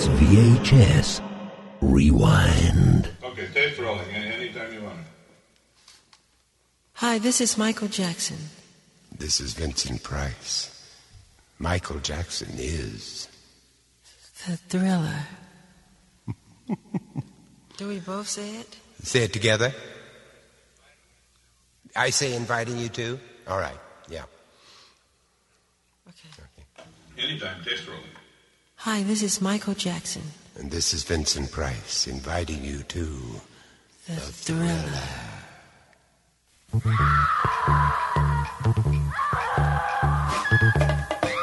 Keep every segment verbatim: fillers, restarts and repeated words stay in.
It's V H S Rewind. Okay, tape rolling. Anytime you want. Hi, this is Michael Jackson. This is Vincent Price. Michael Jackson is... The Thriller. Do we both say it? Say it together. I say inviting you to? All right, yeah. Okay. Okay. Anytime, tape rolling. Hi, this is Michael Jackson. And this is Vincent Price inviting you to... The, the Thriller. Thriller.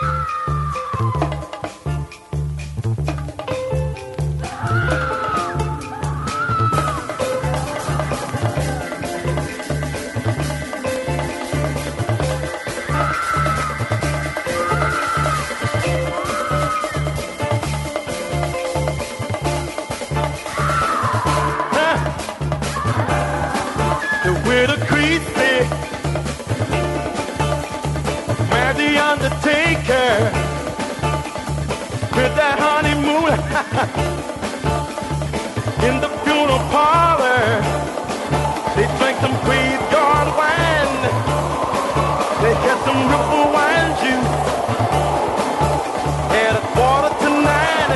Undertaker with that honeymoon in the funeral parlor. They drank some graveyard wine. They had some ripple wine juice at a quarter to nine.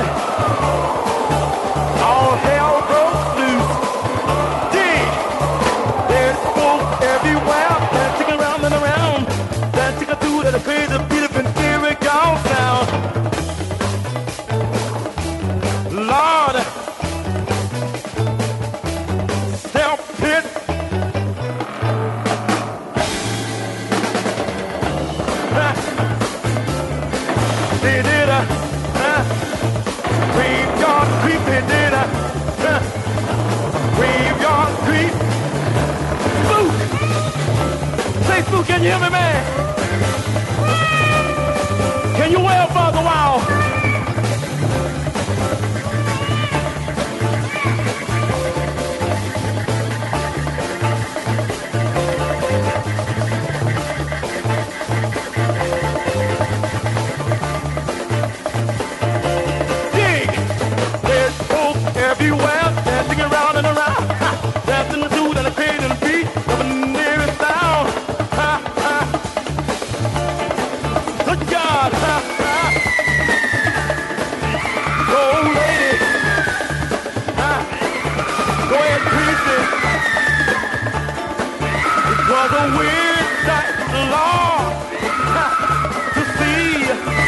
All hell broke loose. Dig! There's folks everywhere dancing around and around, dancing through that crazy beat up and theory gone sound. Lord, self-pit. They did a uh, graveyard creep. They did a uh, graveyard creep. Spook! Say spook, can you hear me, man? Can you wail for a while? Dig! There's folks everywhere dancing around and around, ha, dancing the dude and the crazy and the beat of the nearest sound. Ha, ha. Good God! Ha, ha. Go, lady! Ha. Go ahead, crazy! It was a weird sight, Lord, ha, to see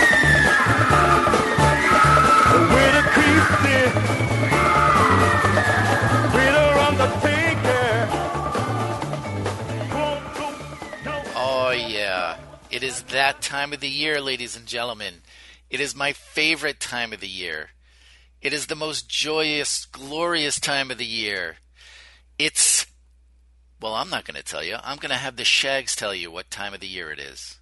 the way the crazy, with her undertaker. Oh, yeah. It is that time of the year, ladies and gentlemen. It is my favorite time of the year. It is the most joyous, glorious time of the year. It's, well, I'm not going to tell you. I'm going to have the Shags tell you what time of the year it is.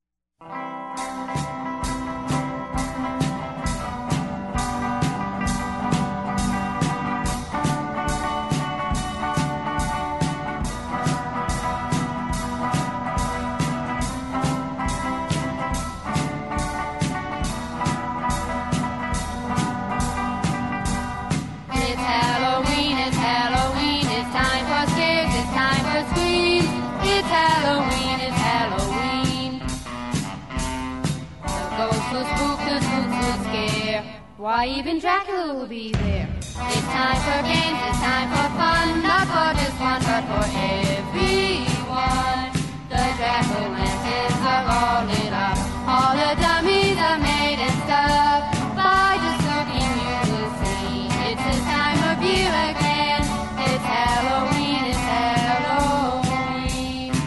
It's Halloween, it's Halloween, it's time for scares, it's time for screams. It's Halloween, it's Halloween. The ghosts will spook, the spooks will scare. Why, even Dracula will be there. It's time for games, it's time for fun, not for just one, but for everyone. The jack-o'-lanterns are all lit up, all the dummies are made and stuff. By just looking you will see, it's this time of year again. It's Halloween, it's Halloween.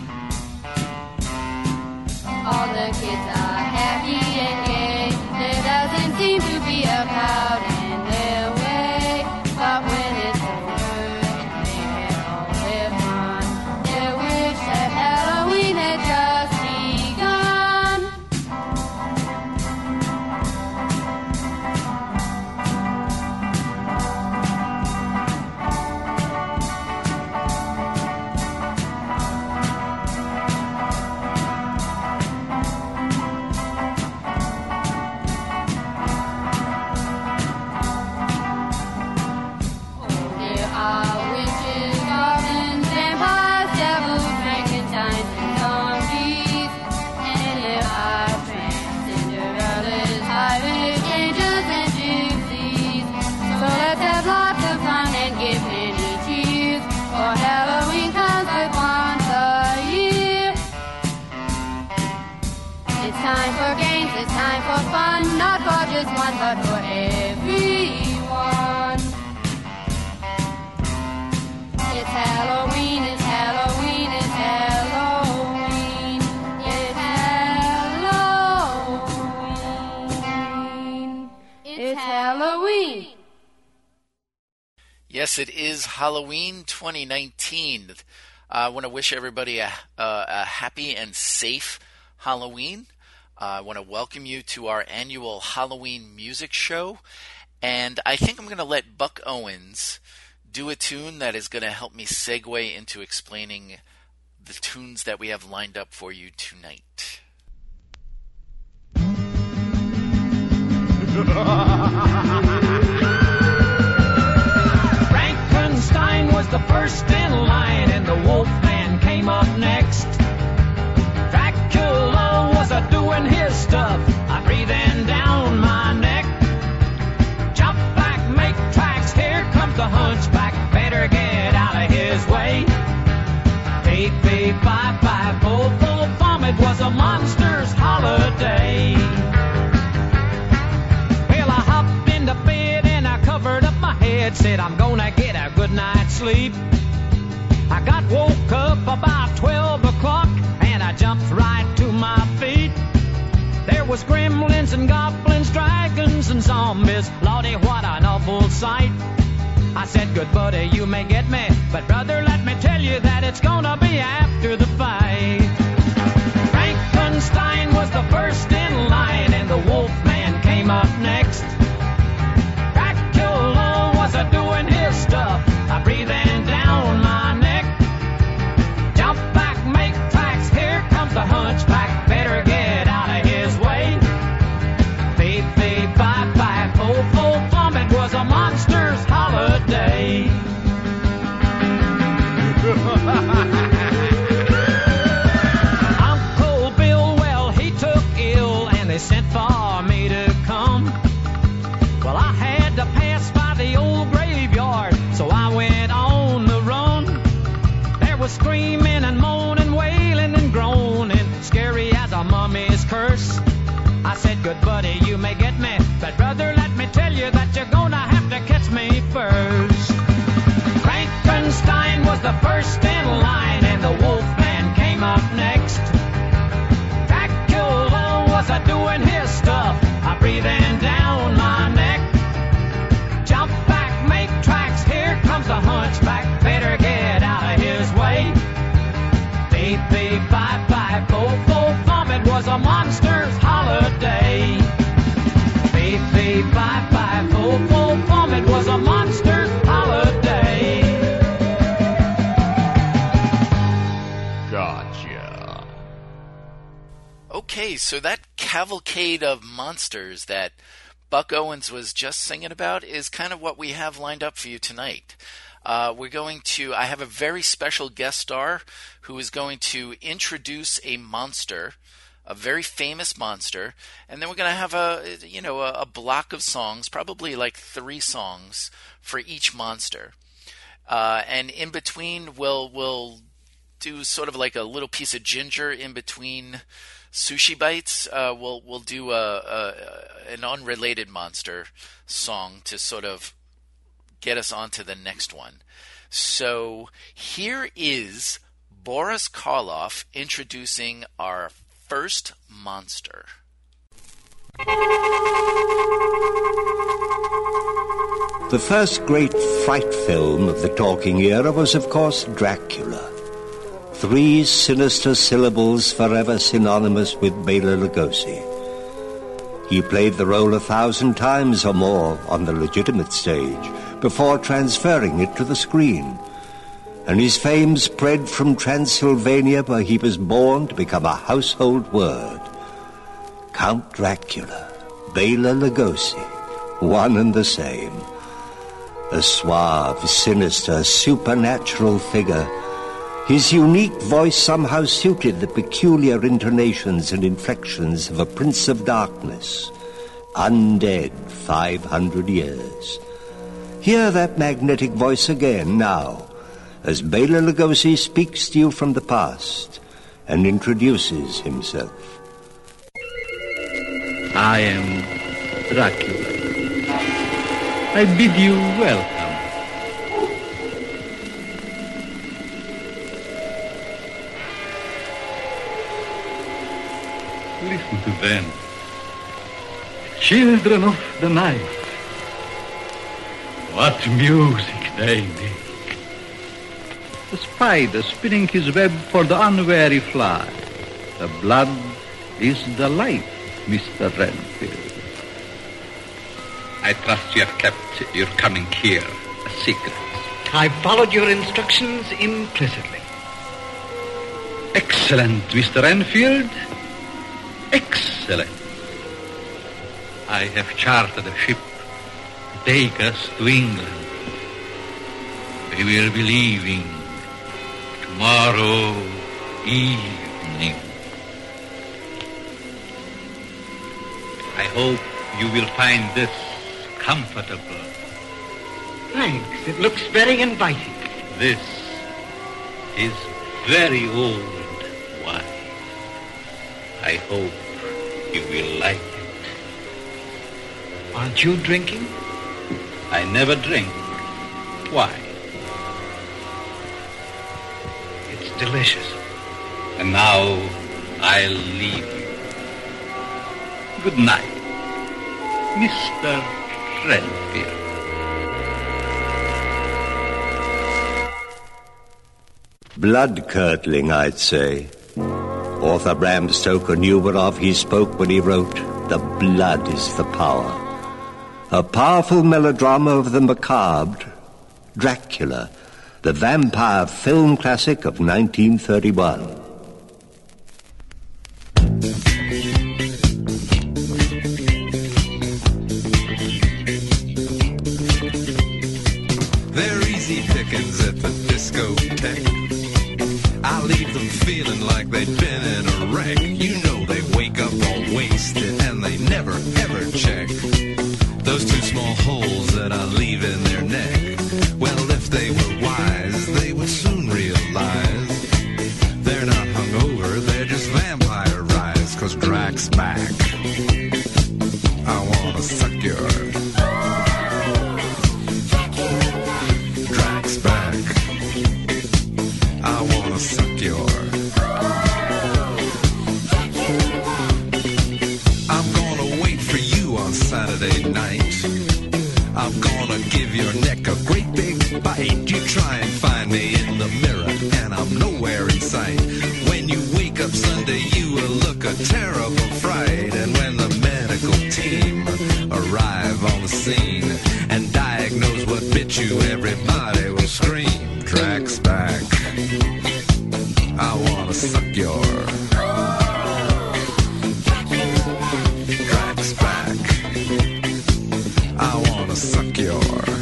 All the kids are happy and gay. There doesn't seem to be a cloud in their way. But when it's over and they had all their fun, they wish that Halloween had just begun. just one, but for everyone. It's Halloween, it's Halloween, it's Halloween. It's Halloween. It's Halloween. Yes, it is Halloween twenty nineteen. Uh, I want to wish everybody a, a, a happy and safe Halloween. Uh, I want to welcome you to our annual Halloween music show. And I think I'm going to let Buck Owens do a tune that is going to help me segue into explaining the tunes that we have lined up for you tonight. Frankenstein was the first in line, and the Wolfman came up next. Dracula was a doing his stuff, a breathing down my neck. Jump back, make tracks, here comes the hunchback, better get out of his way. Beep, beep, bye, bye, full, full vomit was a monster's holiday. Well, I hopped into bed and I covered up my head, said I'm gonna get a good night's sleep. I got woke up about twelve o'clock and I jumped right to my feet. There was gremlins and goblins, dragons and zombies. Lordy, what an awful sight. I said, good buddy, you may get me, but brother, let me tell you that it's gonna be after the fight. Frankenstein was the first in line, and the Wolfman came up next. Dracula was a doing his stuff, a breathing down my neck. Jump back, make tracks, here comes the hunchback, better get out of his way. Beep, beep, bye, bye, full, full vomit was a monster's holiday. Uncle Bill, well, he took ill, and they sent for me to come. Well, I had to pass by the old graveyard, so I went on the run. There was screaming and moaning, wailing and groaning, scary as a mummy's curse. I said, good buddy, you may get me, but brother, let me tell you that you're gonna have to catch me first. Frankenstein was the first in line, and the Wolfman came up next. Dracula was a doing his stuff, a breathing down my neck. Jump back, make tracks, here comes the hunchback, better get out of his way. Beep, beep, bye, bye, full, full vomit was a monster's holiday. Beep, beep, bye, bye, full, full vomit was a monster's holiday. Gotcha. Okay, so that cavalcade of monsters that Buck Owens was just singing about is kind of what we have lined up for you tonight. Uh, we're going to, I have a very special guest star who is going to introduce a monster, a very famous monster, and then we're going to have a, you know, a, a block of songs, probably like three songs for each monster. Uh, and in between, we'll, we'll do sort of like a little piece of ginger in between sushi bites. Uh, we'll, we'll do a, a, an unrelated monster song to sort of get us on to the next one. So here is Boris Karloff introducing our first monster. The first great fright film of the talking era was, of course, Dracula. Three sinister syllables forever synonymous with Bela Lugosi. He played the role a thousand times or more on the legitimate stage before transferring it to the screen. And his fame spread from Transylvania, where he was born, to become a household word. Count Dracula, Bela Lugosi, one and the same. A suave, sinister, supernatural figure, his unique voice somehow suited the peculiar intonations and inflections of a prince of darkness, undead five hundred years. Hear that magnetic voice again now, as Bela Lugosi speaks to you from the past and introduces himself. I am Dracula. I bid you welcome. Listen to them. Children of the night. What music they make. The spider spinning his web for the unwary fly. The blood is the life, Mister Renfield. I trust you have kept your coming here a secret. I followed your instructions implicitly. Excellent, Mister Renfield. Excellent. I have chartered a ship to take us to England. We will be leaving tomorrow evening. I hope you will find this comfortable. Thanks. It looks very inviting. This is very old wine. I hope you will like it. Aren't you drinking? I never drink. Why? It's delicious. And now I'll leave you. Good night, Mister Renfield. Blood-curdling, I'd say. Author Bram Stoker knew whereof he spoke when he wrote, "The blood is the power." A powerful melodrama of the macabre, Dracula, the vampire film classic of nineteen thirty-one. They're easy pickings at the discotheque. I leave them feeling like they'd been in a wreck. You know they wake up all wasted and they never ever check those two small holes that I leave in their neck. Well, if they were wise, they would soon realize they're not hungover, they're just vampirized, 'cause Drac's back. I wanna suck your... Drac's back. I wanna suck your... I'm gonna wait for you on Saturday night. I'm gonna give your neck a great big bite. You try and find me in the mirror and I'm nowhere in sight. When you wake up Sunday you will look a terrible fright. And when the medical team arrive on the scene and diagnose what bit you, everybody will scream, Drac's back. I wanna suck your... Drac's back. I wanna suck your...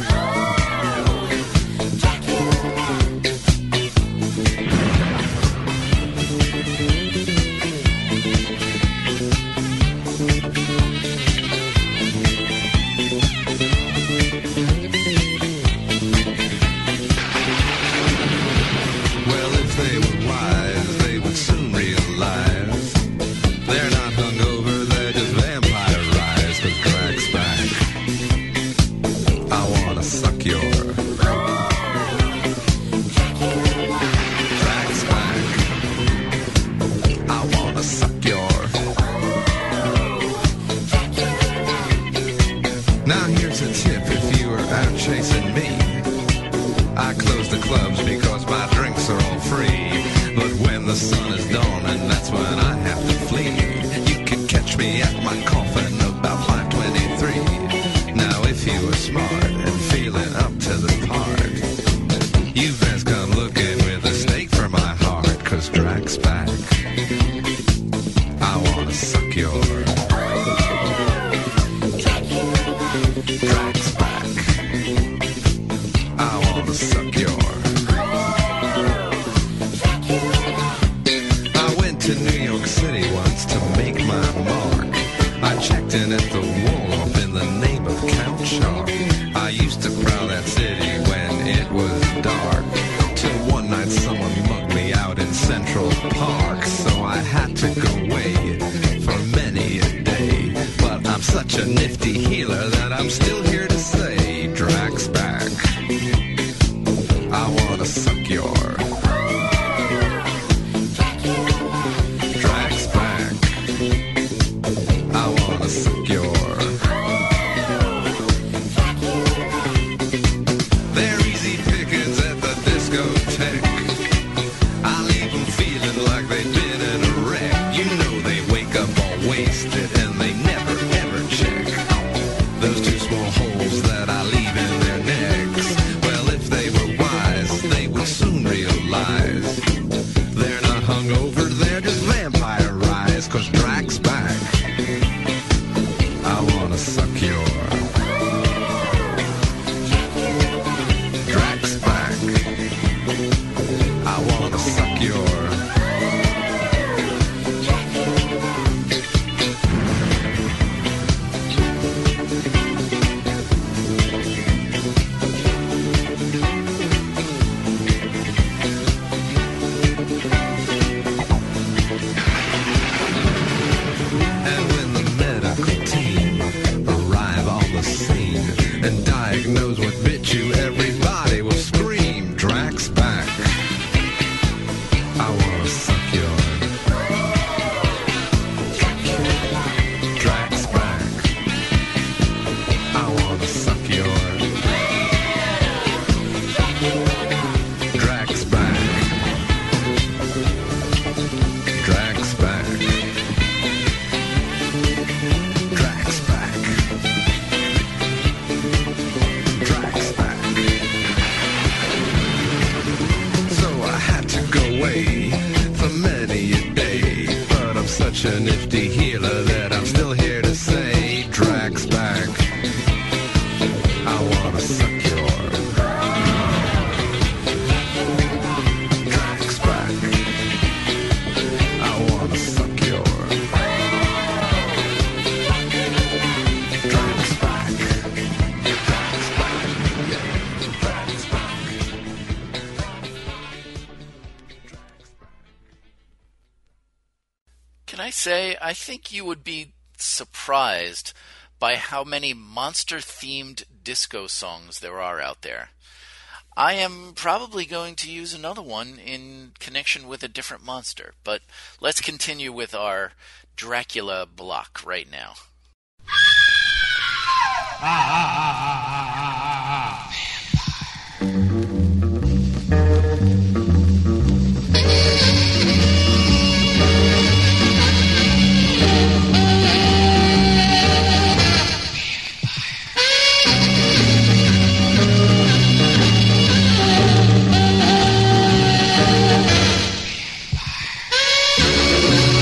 Well, if they were wise, they would soon realize they're not hungover, they're just vampirized. 'Cause Drac's back. I wanna suck your... Drac's back. I wanna suck your... Now here's a tip if you were out chasing me. I close the clubs because my drinks are all free. But when the sun is dawning, that's when I have to flee. You can catch me at my coffin about five twenty-three. Now if you were smart and feeling up to the part, you best come looking with a stake for my heart. 'Cause Drac's back. I wanna suck your... Drac's back. I wanna suck your... I went to New York City once to make my mark. I checked in at the Waldorf in the name of Count Sharp. I used to prowl that city when it was dark, till one night someone mugged me out in Central Park. So I had to go away for many a day. But I'm such a nifty healer that I'm still here to say, Drax back. I wanna suck your Drax back. I wanna suck your. They're easy pickings at the discotheque. I leave them feeling like they've been in a wreck. You know they wake up all wasted and they never ever check those two small holes that I leave in their necks. Well, if they were wise, they would soon realize they're not hungover, they're just vampirized. 'Cause Drax back. I wanna suck your Drax back. I wanna suck your. And when the medical team arrive on the scene and diagnose what bit you, everybody will scream, Drax back. I wanna suck your Drax back. I wanna suck your Drax back. Drax back. Drax back. Drax back. So I had to go away for many a day, but I'm such a nifty healer that I'm still here to say, Drax back. I wanna suck your Drax back. I wanna suck your Drax back. Drax back. Yeah. Drax back. Can I say, I think you would be surprised by how many monster-themed disco songs there are out there. I am probably going to use another one in connection with a different monster, but let's continue with our Dracula block right now.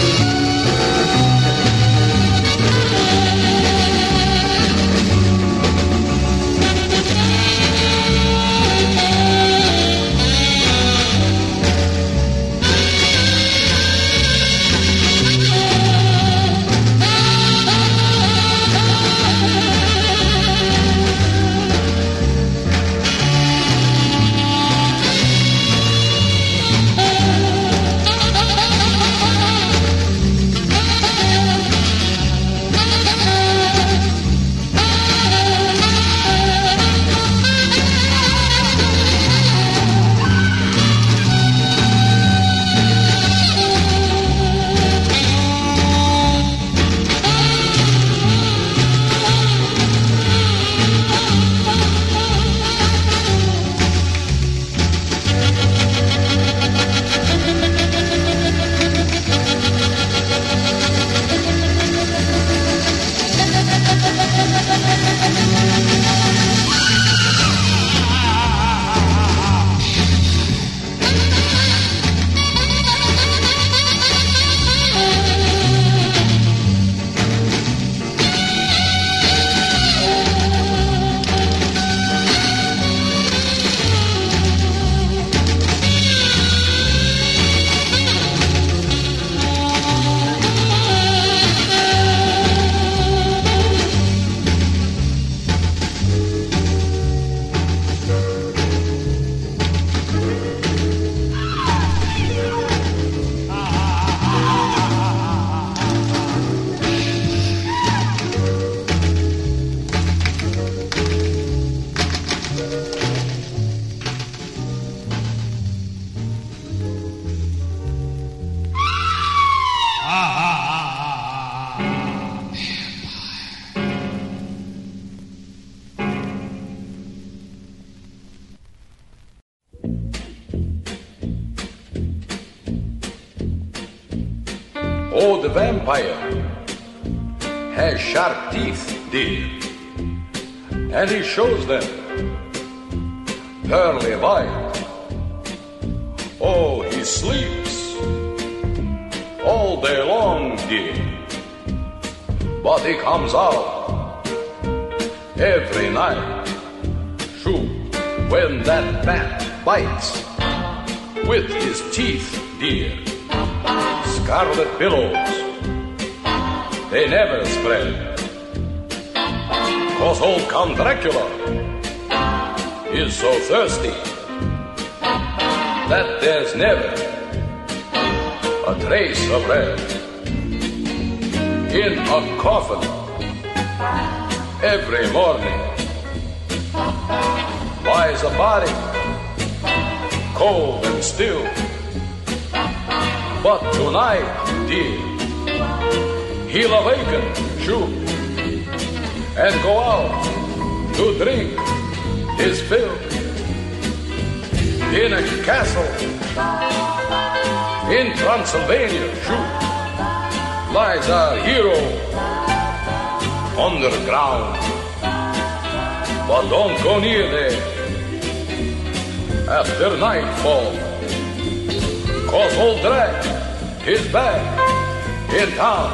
Vampire. Oh, the vampire has sharp teeth, dear, and he shows them pearly white. Oh, he sleeps all day long, dear, but he comes out every night. Shoot, when that bat bites with his teeth, dear, scarlet billows, they never spread. 'Cause old Count Dracula is so thirsty that there's never a trace of red. In a coffin every morning lies a body, cold and still. But tonight, dear, he'll awaken, sure, and go out to drink his fill. In a castle in Transylvania, sure, lies our hero underground. But don't go near there after nightfall, 'cause old Drac is back in town.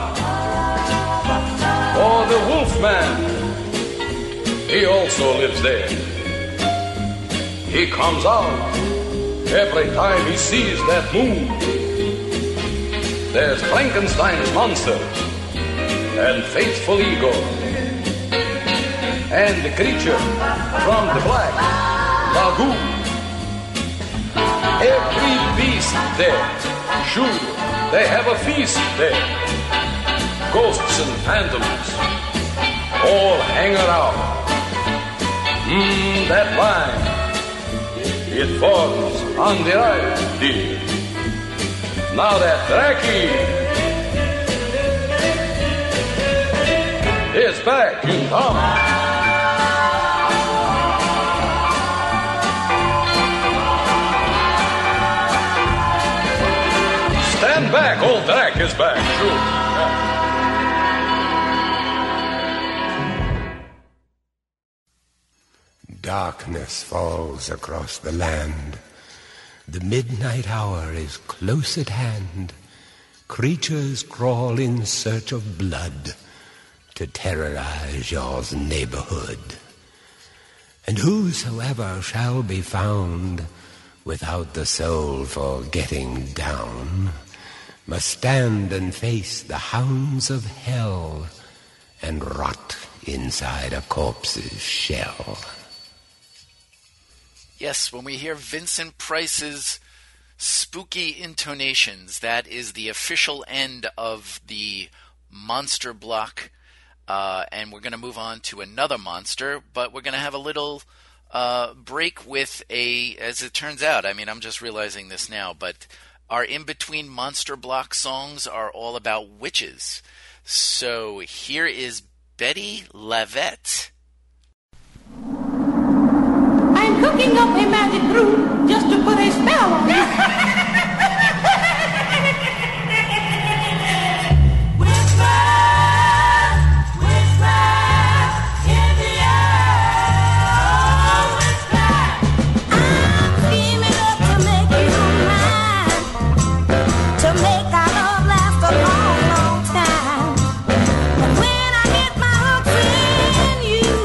Oh, the Wolfman, he also lives there. He comes out every time he sees that moon. There's Frankenstein's monster and faithful Igor and the creature from the Black Lagoon. Every beast there, sure, they have a feast there. Ghosts and phantoms all hang around. Mmm, that line, it forms on the right, dear. Now that Draki is back in town. Stand back, old Drac is back, sure. Yeah. Darkness falls across the land. The midnight hour is close at hand. Creatures crawl in search of blood to terrorize your neighborhood. And whosoever shall be found without the soul for getting down must stand and face the hounds of hell and rot inside a corpse's shell. Yes, when we hear Vincent Price's spooky intonations, that is the official end of the monster block. Uh, and we're going to move on to another monster, but we're going to have a little uh, break with a, as it turns out, I mean, I'm just realizing this now, but our in-between monster block songs are all about witches. So here is Betty Lavette. I'm cooking up a magic brew just to put a spell on you. You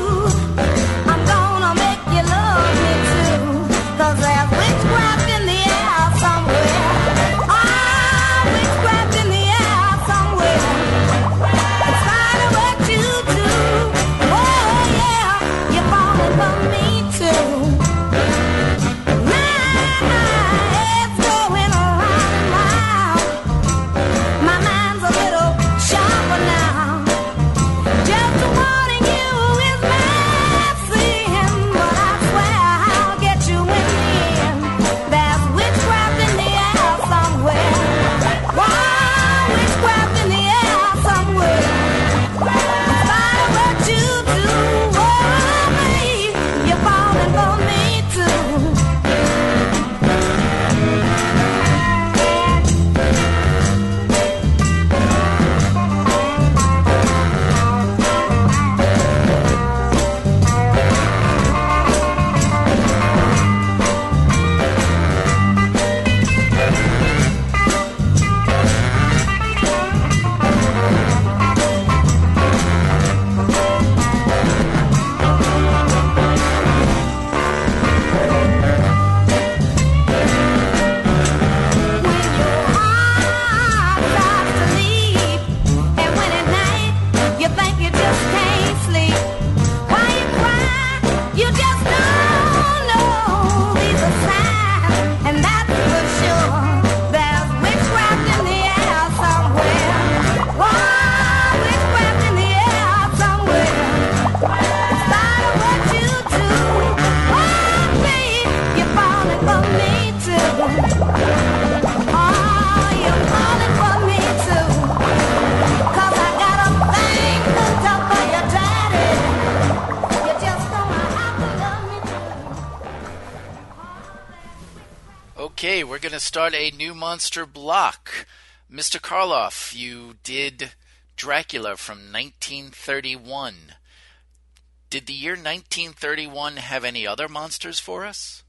Okay, we're going to start a new monster block. Mister Karloff, you did Dracula from nineteen thirty-one. Did the year nineteen thirty-one have any other monsters for us?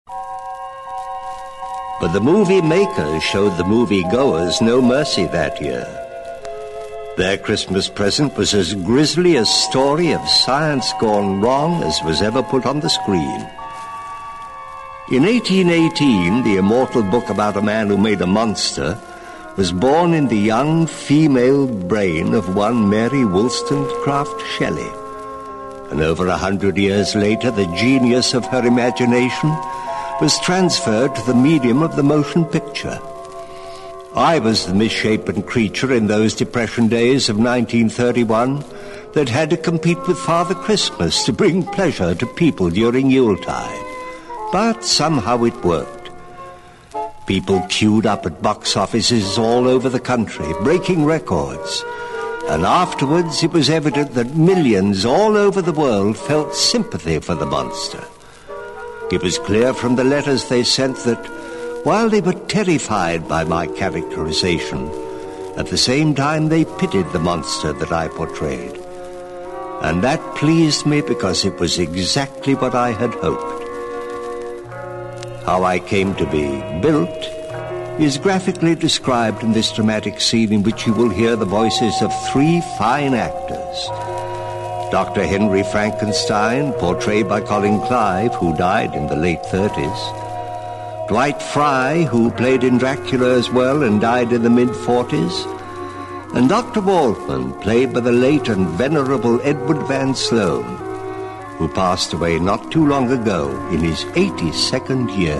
But the movie makers showed the movie goers no mercy that year. Their Christmas present was as grisly a story of science gone wrong as was ever put on the screen. In eighteen eighteen, the immortal book about a man who made a monster was born in the young female brain of one Mary Wollstonecraft Shelley. And over a hundred years later, the genius of her imagination was transferred to the medium of the motion picture. I was the misshapen creature in those Depression days of nineteen thirty-one that had to compete with Father Christmas to bring pleasure to people during Yuletide. But somehow it worked. People queued up at box offices all over the country, breaking records. And afterwards it was evident that millions all over the world felt sympathy for the monster. It was clear from the letters they sent that while they were terrified by my characterization, at the same time they pitied the monster that I portrayed. And that pleased me because it was exactly what I had hoped. How I came to be built is graphically described in this dramatic scene in which you will hear the voices of three fine actors. Doctor Henry Frankenstein, portrayed by Colin Clive, who died in the late thirties. Dwight Fry, who played in Dracula as well and died in the mid-forties. And Doctor Waldman, played by the late and venerable Edward Van Sloan, who passed away not too long ago in his eighty-second year.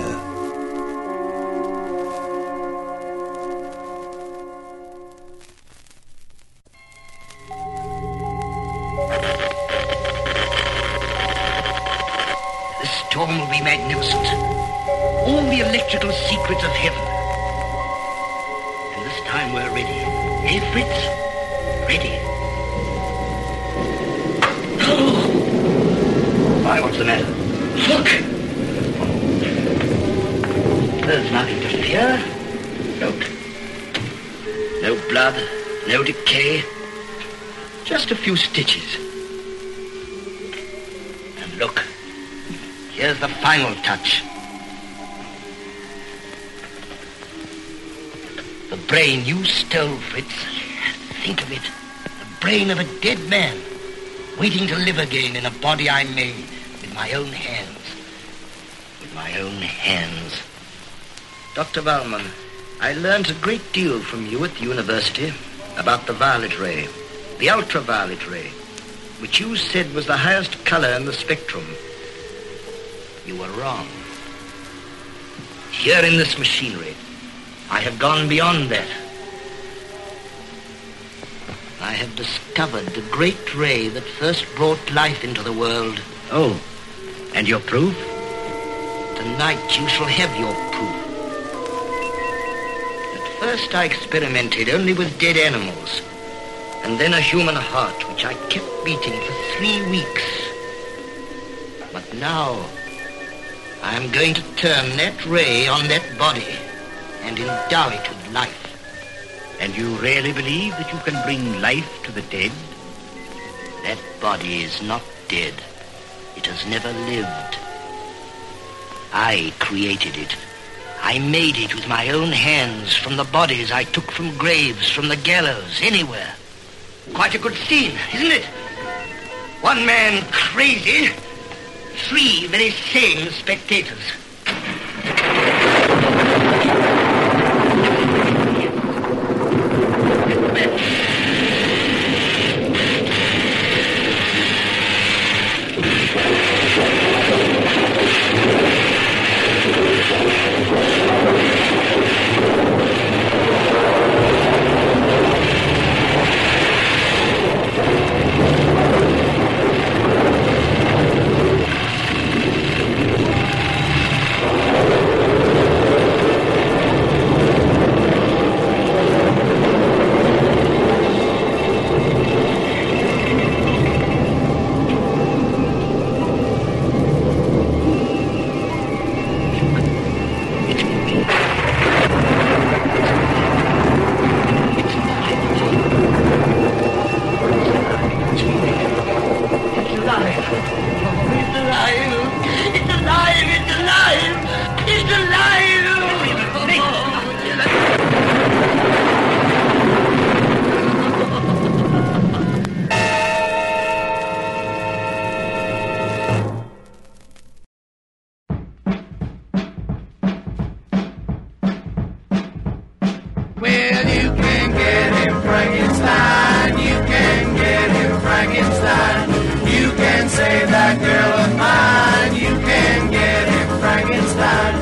The storm will be magnificent. All the electrical secrets of heaven. And this time we're ready. Eh, Fritz? Ready. Why, what's the matter? Look! There's nothing to fear. Look. No blood, no decay. Just a few stitches. And look. Here's the final touch. The brain you stole, Fritz. Think of it. The brain of a dead man, waiting to live again in a body I made with my own hands. With my own hands. Doctor Waldman, I learned a great deal from you at the university about the violet ray, the ultraviolet ray, which you said was the highest color in the spectrum. You were wrong. Here in this machinery, I have gone beyond that. I have discovered the great ray that first brought life into the world. Oh, and your proof? Tonight you shall have your proof. At first I experimented only with dead animals, and then a human heart which I kept beating for three weeks. But now I am going to turn that ray on that body and endow it with life. And you really believe that you can bring life to the dead? That body is not dead. It has never lived. I created it. I made it with my own hands from the bodies I took from graves, from the gallows, anywhere. Quite a good scene, isn't it? One man crazy, three very sane spectators. alive! It's alive! It's alive! It's alive! Well, you can get him Frankenstein. You can get him Frankenstein. You can save that girl of mine. You can get him Frankenstein.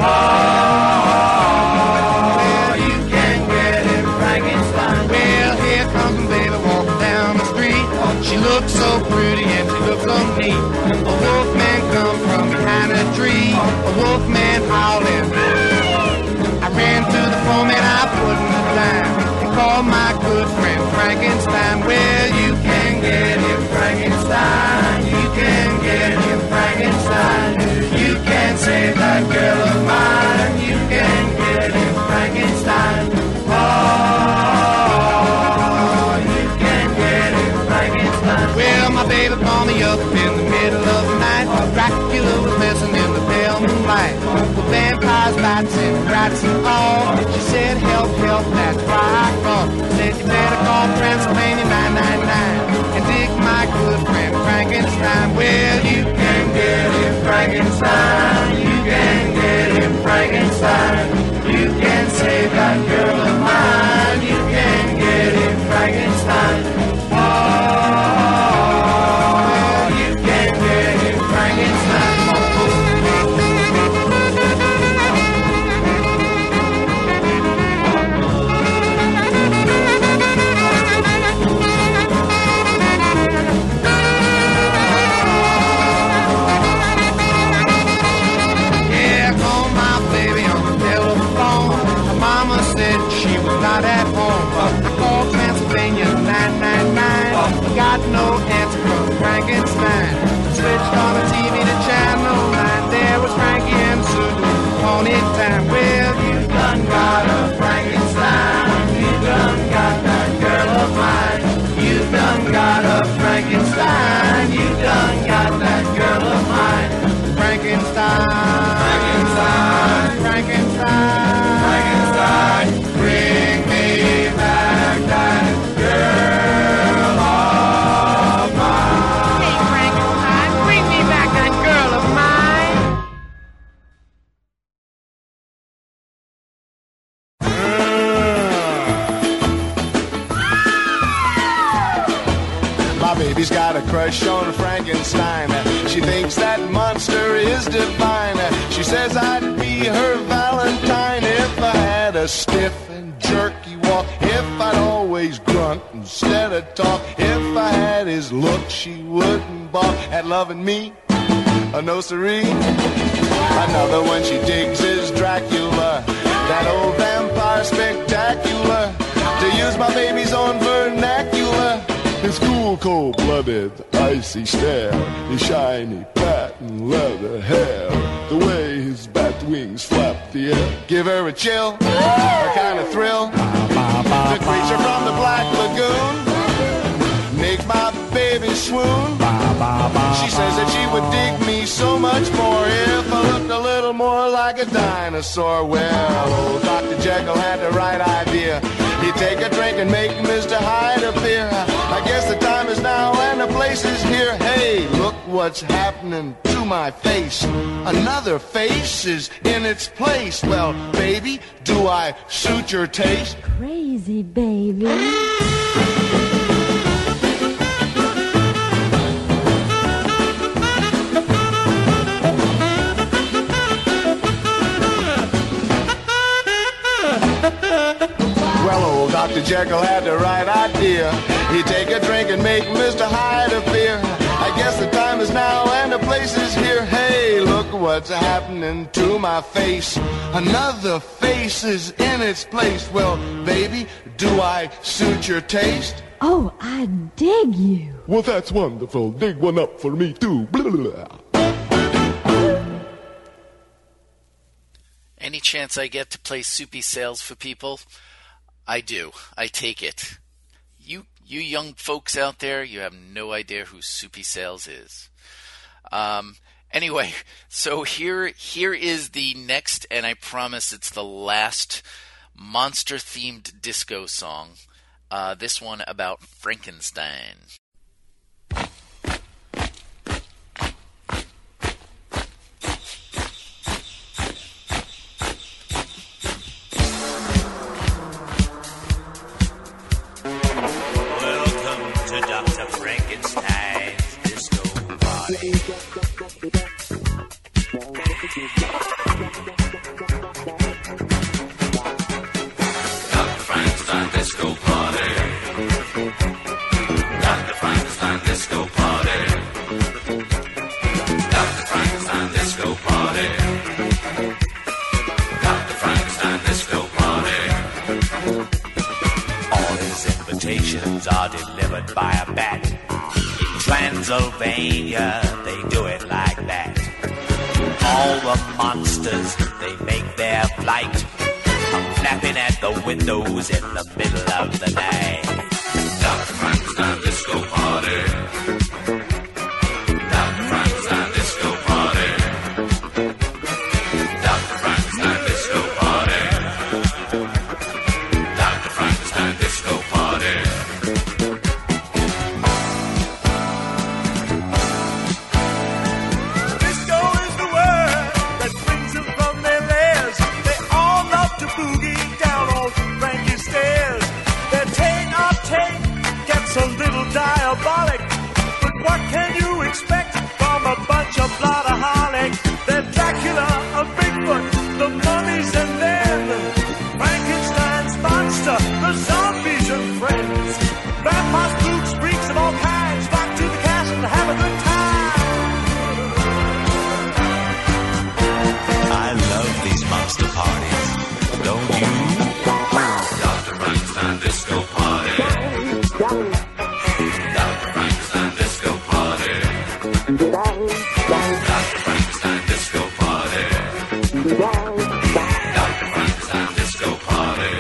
Oh, you can get him Frankenstein. Well, here comes a baby walking down the street. She looks so pretty and she looks so neat. A wolfman come from behind a tree. A wolfman howling. I ran to the phone and I put in the dime and called my good friend Frankenstein. Well, you can get him Frankenstein. You can get him Frankenstein. You can save that girl of mine. You can get him Frankenstein. Oh, you can get him Frankenstein. Well, my baby called me up in the middle of the night. Dracula was messing in the pale moonlight. The vampires, bats, and rats and all. She said, help, help, that's why I called. Said you better call Transylvania nine nine nine and dig my good friend Frankenstein. Well, you can get him Frankenstein. You can get him Frankenstein. You can save that girl of mine. You can get him Frankenstein. Oh, you can get him Frankenstein. Not at home. I called Transylvania nine nine nine. Got no answer from Frankenstein. Switched on the T V to channel nine. There was Frankie and Sue on it time. Well, you done got a Frankenstein. You done got that girl of mine. You done got a Frankenstein. You done got that girl of mine. Frankenstein. Frankenstein. Frankenstein. Frankenstein. Bring me back that girl of mine. Hey, Frankenstein, bring me back that girl of mine. My baby's got a crush on Frankenstein. She thinks that monster is divine. She says I'd be her Valentine if I had a stiff and jerky walk, if I'd always grunt instead of talk, if I had his look she wouldn't balk at loving me. A no siree. Another one she digs is Dracula, that old vampire spectacular. To use my baby's own vernacular, his cool, cold-blooded, icy stare, his shiny patent leather hair, the way his bat wings flap the air, give her a chill, a kind of thrill. The creature from the Black Lagoon make my baby swoon. She says that she would dig me so much more if I looked a little more like a dinosaur. Well, old Doctor Jekyll had the right idea. He'd take a drink and make Mister Hyde appear. I guess the time is now and the place is here. Hey, look what's happening to my face. Another face is in its place. Well, baby, do I suit your taste? Crazy, baby. Well, old Doctor Jekyll had the right idea. He'd take a drink and make Mister Hyde appear. I guess the time is now and the place is here. Hey, look what's happening to my face. Another face is in its place. Well, baby, do I suit your taste? Oh, I dig you. Well, that's wonderful. Dig one up for me, too. Blah, blah, blah. Any chance I get to play Soupy Sales for people, I do. I take it. You you young folks out there, you have no idea who Soupy Sales is. Um, Anyway, so here here is the next, and I promise it's the last monster-themed disco song. Uh, this one about Frankenstein. Welcome to Doctor Frankenstein's disco party. Doctor Frankenstein disco party. Doctor Frankenstein disco party. Doctor Frankenstein disco party. Doctor Frankenstein disco party. All his invitations are delivered by a bat. In Transylvania, they do it like that. All the monsters, they make their flight. I'm flapping at the windows in the middle of the night. Doctor Frankenstein disco party. Doctor Frankenstein disco party. Doctor Frankenstein disco party. Doctor Frankenstein disco party. Disco is the word that brings them from their lairs. They all love to boogie down on Frankie's stairs. Their take or take gets a little diabolic, but what can you expect from a bunch of bloodaholic? They're Dracula, a Bigfoot, the mummies, and then Frankenstein's monster, the zombies and friends. Vampires, spooks, freaks of all kinds flock to the castle to have a good time. I love these monster parties, don't you? Doctor Frankenstein disco party. Doctor Frankenstein disco party. Doctor Frankenstein disco party. Doctor Frankenstein disco party.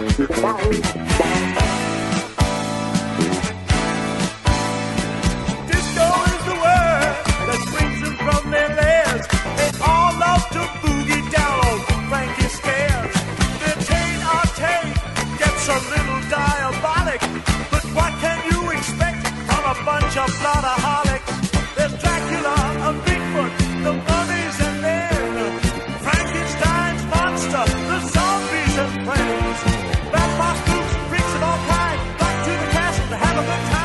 Disco is the word that brings them from their lairs. They all love to boogie down on Frankie's stairs. Their tain or take gets a little diabolic, but what can you expect from a bunch of bloodaholics? There's Dracula, a Bigfoot, the mummies, and then Frankenstein's monster, the zombies and friends. Vampire, spooks, freaks of all kinds flock to the castle to have a good time.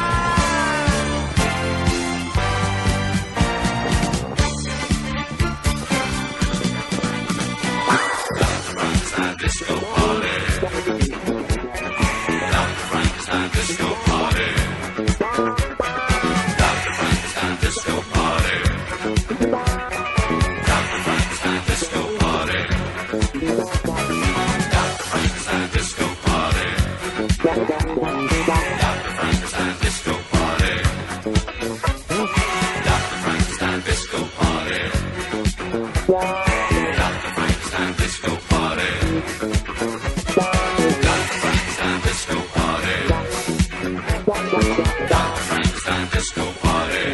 Doctor Frankenstein disco party. Doctor Frankenstein disco party. Doctor Frankenstein disco party. Doctor Frankenstein disco party. Doctor Frankenstein disco party. Doctor Frankenstein disco party. Doctor Frankenstein disco party. Doctor Frankenstein disco party. Doctor Frankenstein disco party. Doctor Frankenstein disco party.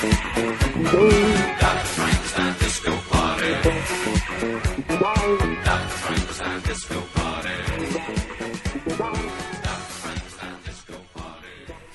Doctor Frankenstein disco party. Doctor Frankenstein disco party. Doctor Frankenstein disco party.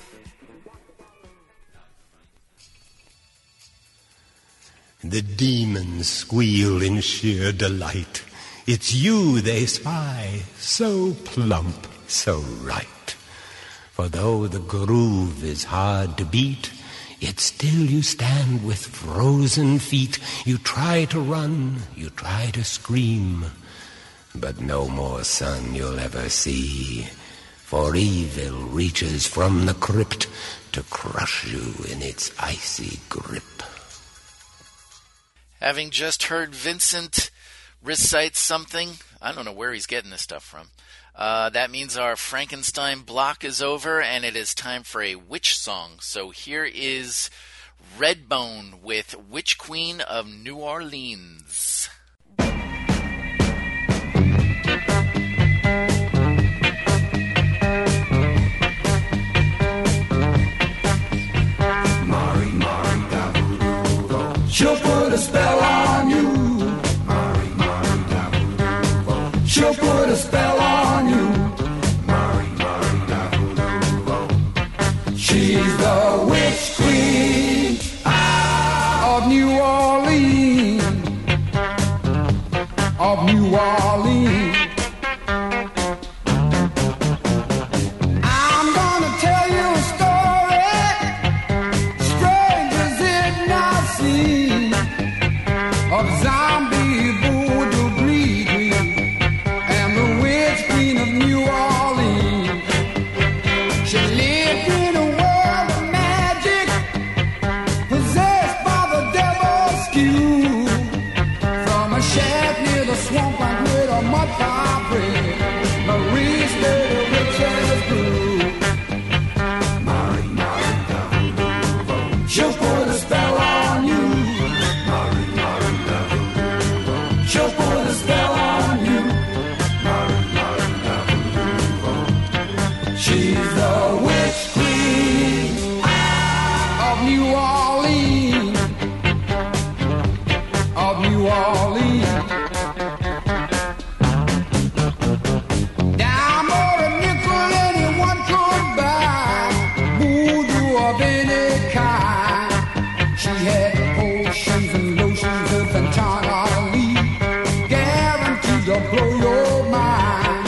The demons squeal in sheer delight. It's you they spy, so plump, so right. For though the groove is hard to beat, yet still you stand with frozen feet. You try to run, you try to scream, but no more sun you'll ever see. For evil reaches from the crypt to crush you in its icy grip. Having just heard Vincent recite something, I don't know where he's getting this stuff from. Uh, that means our Frankenstein block is over, and it is time for a witch song. So here is Redbone with Witch Queen of New Orleans. She'll put a spell on you. She'll put a spell on you. She's the witch queen of New Orleans, of New Orleans. I'm gonna tell you a story, strange as it not seems, of zombie voodoo greedy and the witch queen of New Orleans. She lived in a world of magic, possessed by the devil's skew. From a shack near the swampland with a mud pie bread, Marie stayed a witch's brew. Marie, Marie, the voodoo. She'll put a spell on you. Marie, Marie, the voodoo. She'll put a spell on you. Marie, Marie, the voodoo. She's the witch queen of New Orleans, of New Orleans. Dime or a nickel anyone could buy, voodoo of any kind. She had potions and lotions of entirely guaranteed to blow your mind.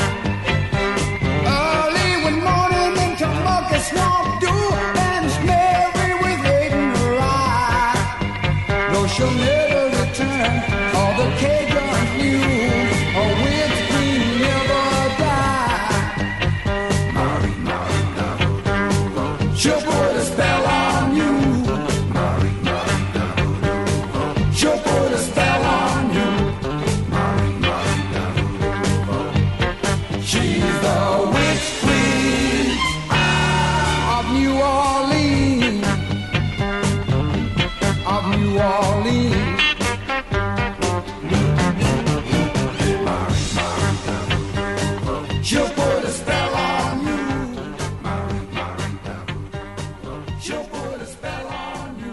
Early one morning into Monkey Swamp Dew, and Mary with hate in her eye. Though she'll never return, all the Cajuns knew a witch queen never died. Marie, Marie, the voodoo. She'll put a spell on you. Marie, Marie, the voodoo. She'll put a spell on you. Marie, Marie, the voodoo. She's the witch queen of New Orleans, of New Orleans. She'll put a spell on you. Marie, Marie, the voodoo. She'll put a spell on you.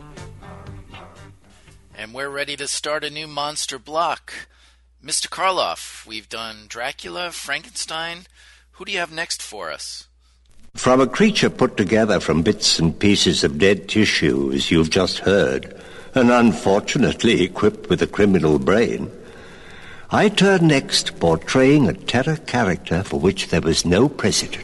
And we're ready to start a new monster block. Mister Karloff, we've done Dracula, Frankenstein. Who do you have next for us? From a creature put together from bits and pieces of dead tissue, as you've just heard, and unfortunately equipped with a criminal brain, I turn next portraying a terror character for which there was no precedent.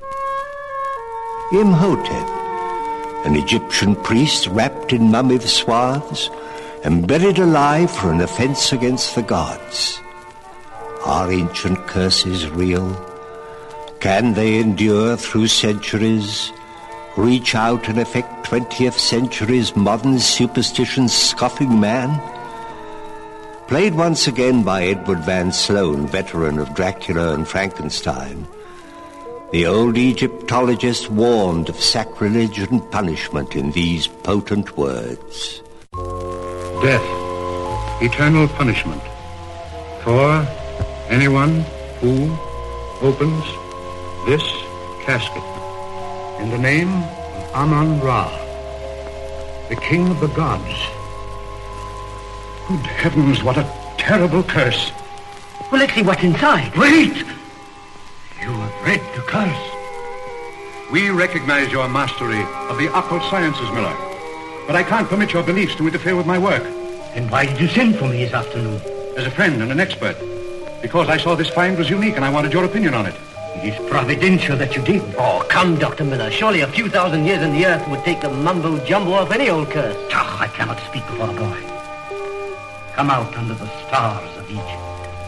Imhotep, an Egyptian priest wrapped in mummied swaths and buried alive for an offense against the gods. Are ancient curses real? Can they endure through centuries, reach out and affect twentieth century's modern superstition scoffing man? Played once again by Edward Van Sloan, veteran of Dracula and Frankenstein, the old Egyptologist warned of sacrilege and punishment in these potent words. Death, eternal punishment for anyone who opens this casket in the name of Amun-Ra, the king of the gods. Good heavens, what a terrible curse. Well, let's see what's inside. Wait! You have read the curse. We recognize your mastery of the occult sciences, Miller. But I can't permit your beliefs to interfere with my work. Then why did you send for me this afternoon? As a friend and an expert. Because I saw this find was unique and I wanted your opinion on it. It is providential that you did. Oh, come, Doctor Miller. Surely a few thousand years in the earth would take the mumbo-jumbo off any old curse. Ah, I cannot speak before a boy. Come out under the stars of Egypt.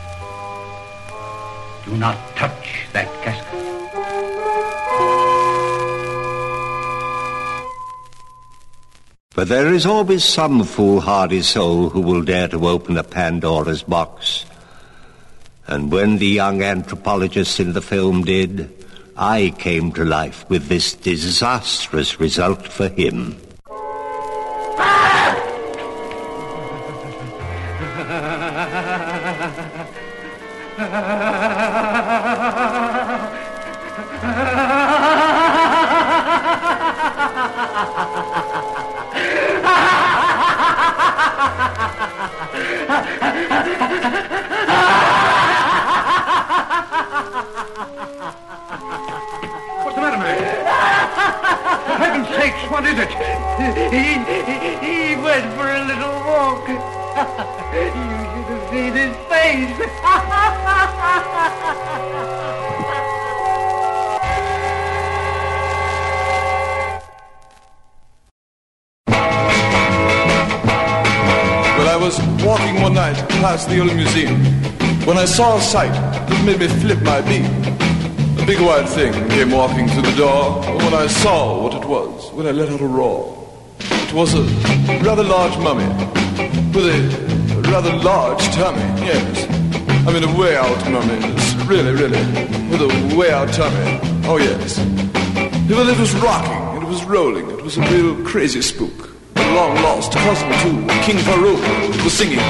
Do not touch that casket. But there is always some foolhardy soul who will dare to open a Pandora's box. And when the young anthropologist in the film did, I came to life with this disastrous result for him. he, he went for a little walk. You should have seen his face. I was walking one night past the old museum when I saw a sight that made me flip my beak. A big white thing came walking through the door, and when I saw what it was, when I let out a roar, it was a rather large mummy with a rather large tummy, yes. I mean a way out mummy, it's really, really, with a way out tummy, oh yes. Well, it was rocking, it was rolling, it was a real crazy spook. Long lost cousin to King Farouk was singing.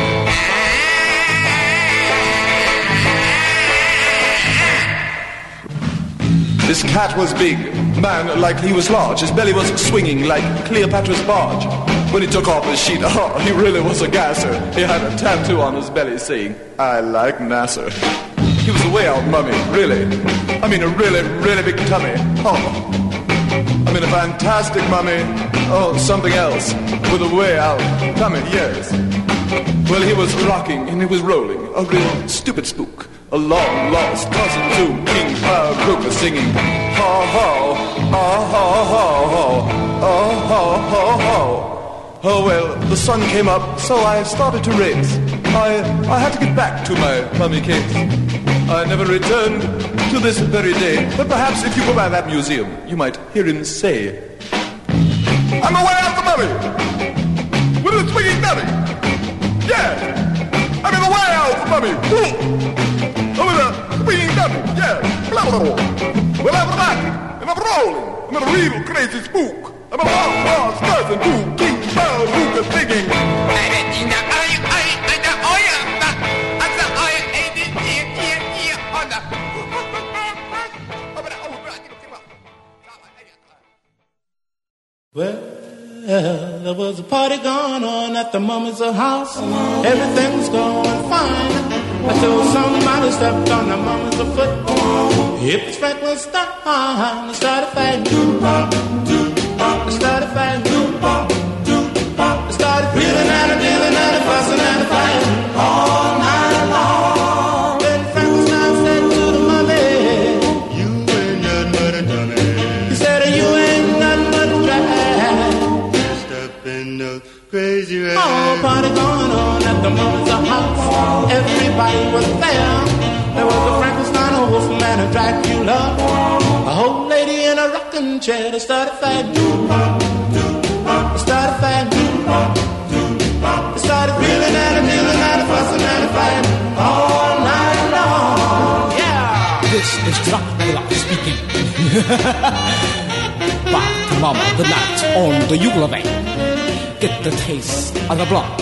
This cat was big, man like he was large. His belly was swinging like Cleopatra's barge. When he took off his sheet, oh, he really was a gasser. He had a tattoo on his belly saying, I like Nasser. He was a way out mummy, really. I mean a really, really big tummy. Oh. I mean a fantastic mummy, oh, something else, with a way out tummy, yes. Well, he was rocking and he was rolling, a real stupid spook. A long lost cousin to King Farouk was singing. Ha ha, ha ha ha ha, ha ha ha ha. Oh well, the sun came up, so I started to race. I, I had to get back to my mummy case. I never returned to this very day, but perhaps if you go by that museum, you might hear him say, I'm away out the mummy, with a swinging belly. Yeah, I'm in the way out the mummy. Oh, with a swinging belly. Yeah. Well, I'm back, and I'm rolling. I'm a real crazy spook. I'm a long lost cousin to King Farouk is singing. Well, there was a party going on at the mama's house. Everything was going fine until somebody stepped on the mama's foot. It was Franklin Stein. It started fighting. It started fighting. It started feeling and a dealing and a fussing and a fighting all night long. Then Franklin Stein said to the mummy, you ain't nothing but a dummy. He said, you ain't nothing but a drag. Dressed up in the crazy rag. Oh, party going on at the mama's house. Everybody was there. There was a Frankenstein, a wolfman, a Dracula, a old lady in a rocking chair that started fighting. Started fighting. Started feeling and a dealing and a fussing and a fighting all night long. Yeah. This is Dracula speaking. Back to Mama the night on the Yugola vein. Get the taste of the blood.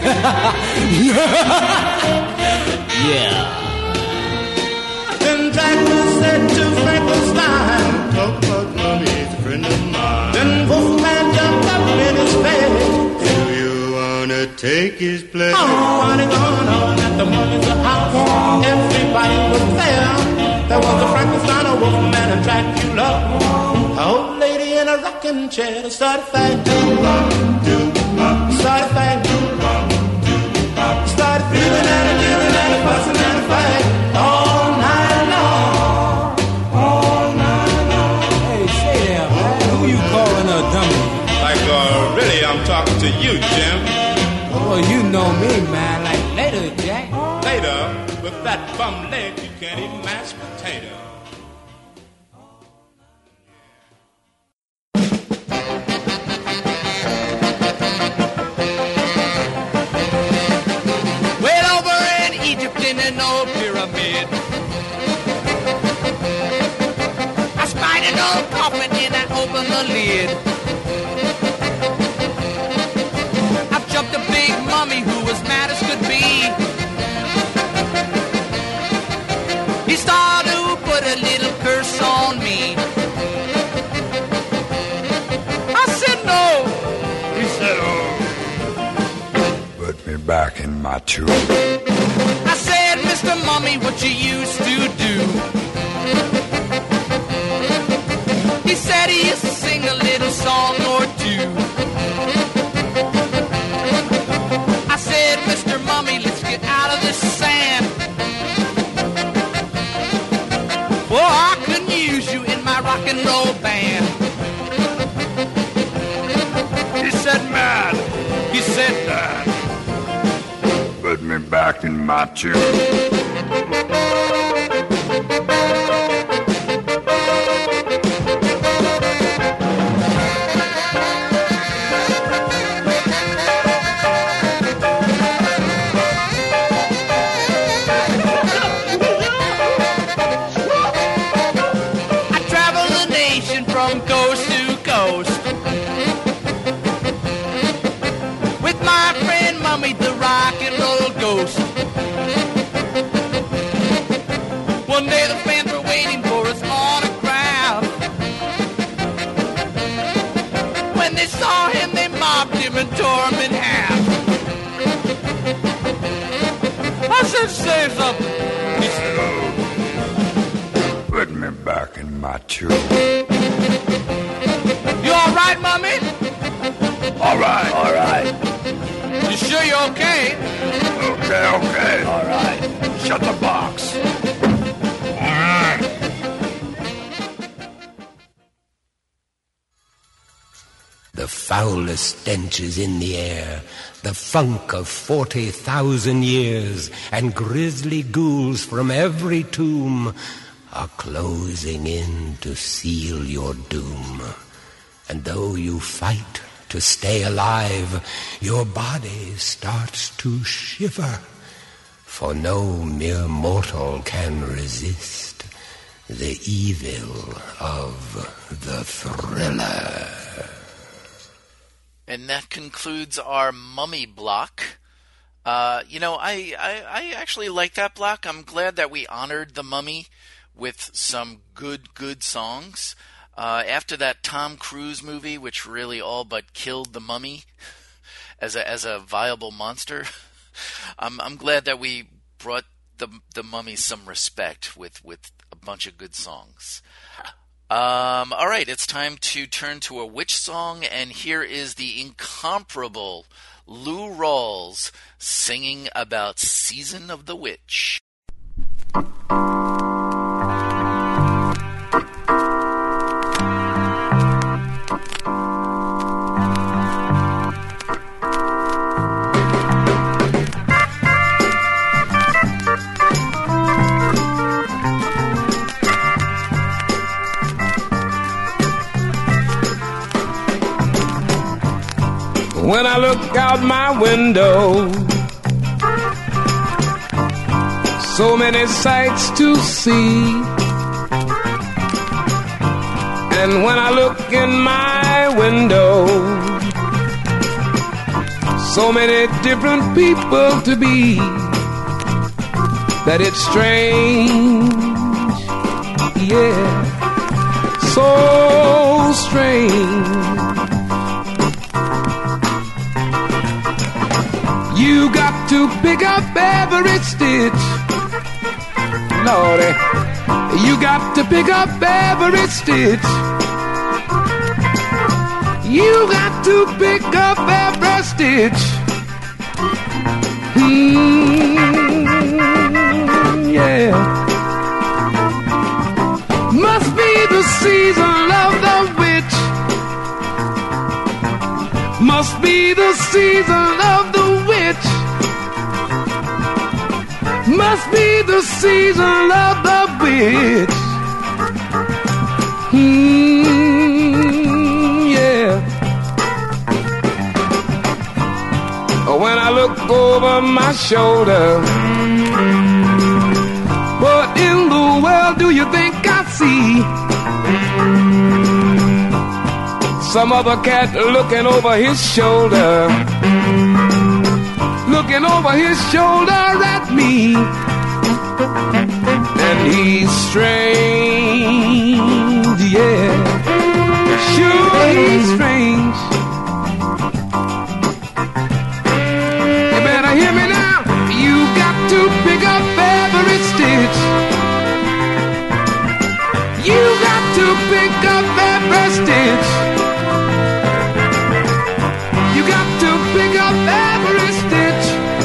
Yeah. Then Dracula said to Frankenstein, talk about mommy, he's a friend of mine. Then Wolfman jumped up in his face. Do you wanna take his place? Oh, party going on at the mother's house. Everybody was there. There was a Frankenstein, a Wolfman, and Dracula, a old lady in a rocking chair that started fighting. Started fighting. Started feeling and a dealing and a fussing and a fighting all night long. All night long. Hey, say there, man. Who you calling a dummy? Like, uh, really, I'm talking to you, Jim. Oh, you know me, man. Like later, Jack. Later, with that bum leg, you can't even mash potato. In an old pyramid, I spied an old coffin and I opened the lid. I jumped a big mummy who was mad as could be. He started to put a little curse on me. I said no. He said, oh. Put me back in my tomb. I said, Mister Mummy, what you used to do. He said he used to sing a little song or two. back in my tune. One day the fans were waiting for his autograph. When they saw him, they mobbed him and tore him in half. I said, say something. He said, oh. Put me back in my tune. You all right, Mummy? All right. All right. You sure you're okay? Okay, okay. All right. Shut the box. The foulest stench is in the air, the funk of forty thousand years, and grisly ghouls from every tomb are closing in to seal your doom. And though you fight to stay alive, your body starts to shiver, for no mere mortal can resist the evil of the thriller. And that concludes our Mummy block. Uh, you know, I, I, I actually like that block. I'm glad that we honored the Mummy with some good, good songs. Uh, after that Tom Cruise movie, which really all but killed the Mummy as a as a viable monster, I'm I'm glad that we brought the the Mummy some respect with, with a bunch of good songs. Um, all right, it's time to turn to a witch song, and here is the incomparable Lou Rawls singing about Season of the Witch. When I look out my window, so many sights to see. And when I look in my window, so many different people to be, that it's strange, yeah, so strange. You got to pick up every stitch, Lordy. You got to pick up every stitch. You got to pick up every stitch. Mm, yeah. Must be the season of the witch. Must be the season of the witch. Must be the season of the witch. Mm, yeah. When I look over my shoulder, what in the world do you think I see? Some other cat looking over his shoulder, looking over his shoulder at me. And he's strange, yeah, sure he's strange. You better hear me now. You got to pick up every stitch. You got to pick up every stitch. You got to pick up every stitch.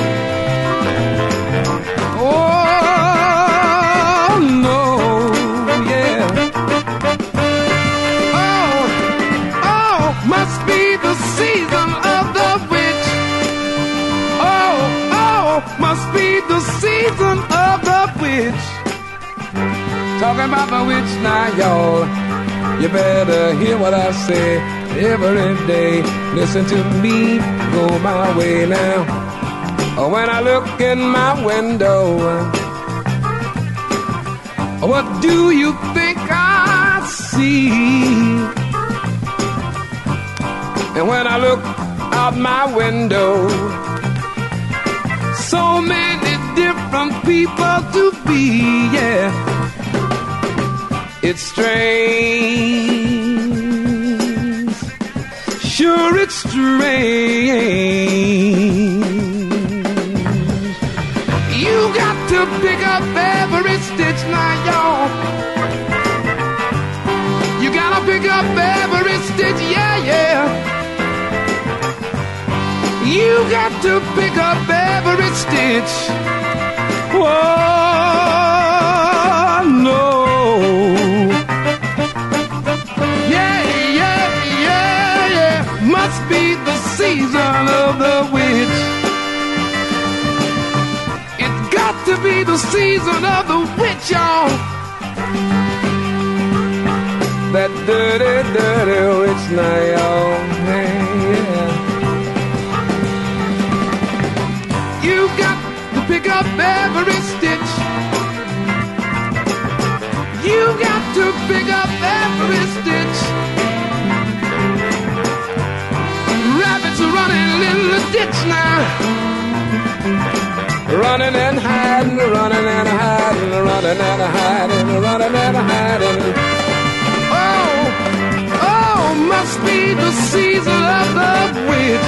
Oh, no, yeah. Oh, oh, must be must be the season of the witch. Talking about the witch now, y'all. You better hear what I say every day. Listen to me, go my way now. When I look in my window, what do you think I see? And when I look out my window, so many different people to be, yeah. It's strange, sure it's strange. You got to pick up every stitch now, y'all. You gotta pick up every stitch, yeah, yeah. You got to pick up every stitch. Oh, no. Yeah, yeah, yeah, yeah. Must be the season of the witch. It's got to be the season of the witch, y'all. That dirty, dirty witch now, y'all. Yeah. You got to pick up every stitch. You got to pick up every stitch. Rabbits are running in the ditch now. Running and hiding, running and hiding, running and hiding, running and hiding. Oh, oh, must be the season of the witch.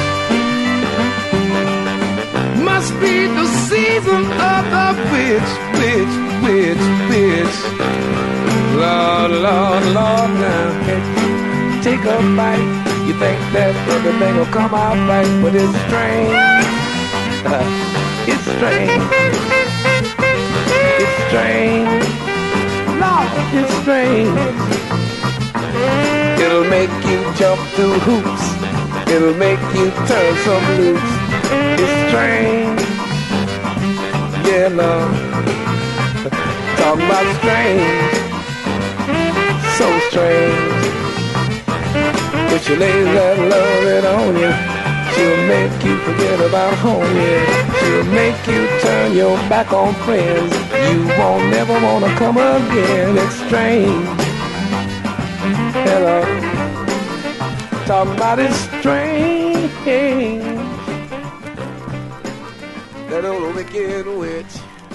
Must be the season of the witch, witch, witch, witch. Lord, Lord, Lord, now take a bite. You think that everything will come out right, but it's strange. Uh, it's strange. It's strange. Lord, it's strange. It'll make you jump through hoops. It'll make you turn some loose. It's strange, yeah, love. Talk about strange, so strange. If she lays that loving on you, she'll make you forget about home, yeah. She'll make you turn your back on friends. You won't never wanna come again. It's strange, hello. Talk about it strange. That old wicked witch.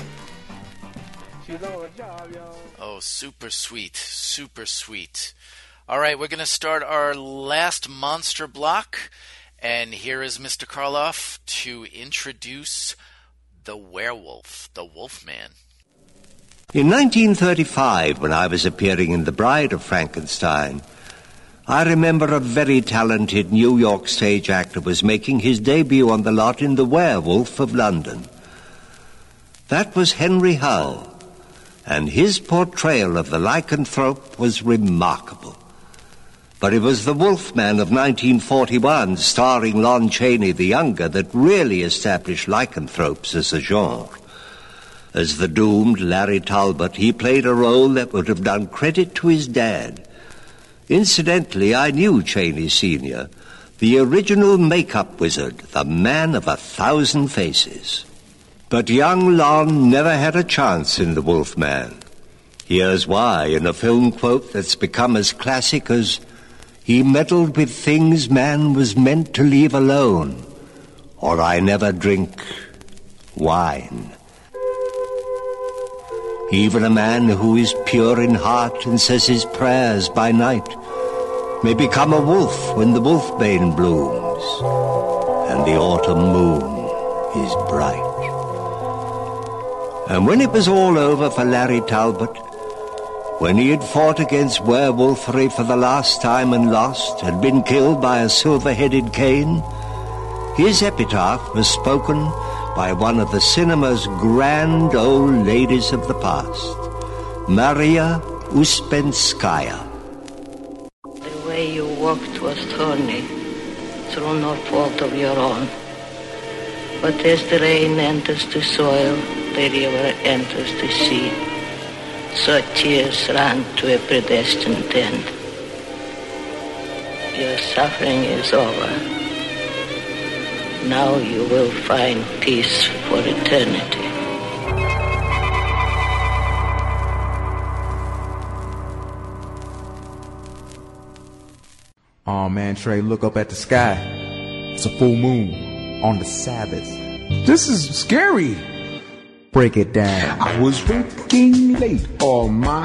She's on a job, y'all. Oh, super sweet. Super sweet. All right, we're going to start our last monster block. And here is Mister Karloff to introduce the werewolf, the Wolfman. In nineteen thirty-five, when I was appearing in The Bride of Frankenstein, I remember a very talented New York stage actor was making his debut on the lot in The Werewolf of London. That was Henry Hull, and his portrayal of the lycanthrope was remarkable. But it was The Wolfman of nineteen forty-one, starring Lon Chaney the Younger, that really established lycanthropes as a genre. As the doomed Larry Talbot, he played a role that would have done credit to his dad. Incidentally, I knew Chaney Senior, the original makeup wizard, the man of a thousand faces. But young Lon never had a chance in The Wolfman. Here's why, in a film quote that's become as classic as, "He meddled with things man was meant to leave alone, or I never drink wine." Even a man who is pure in heart and says his prayers by night may become a wolf when the wolfbane blooms and the autumn moon is bright. And when it was all over for Larry Talbot, when he had fought against werewolfery for the last time and lost, had been killed by a silver-headed cane, his epitaph was spoken by one of the cinema's grand old ladies of the past, Maria Uspenskaya. The way you walked was thorny, through no fault of your own. But as the rain enters the soil, the river enters the sea. So tears run to a predestined end. Your suffering is over. Now you will find peace for eternity. Oh man, Trey, look up at the sky. It's a full moon on the Sabbath. This is scary. Break it down. I was working late on my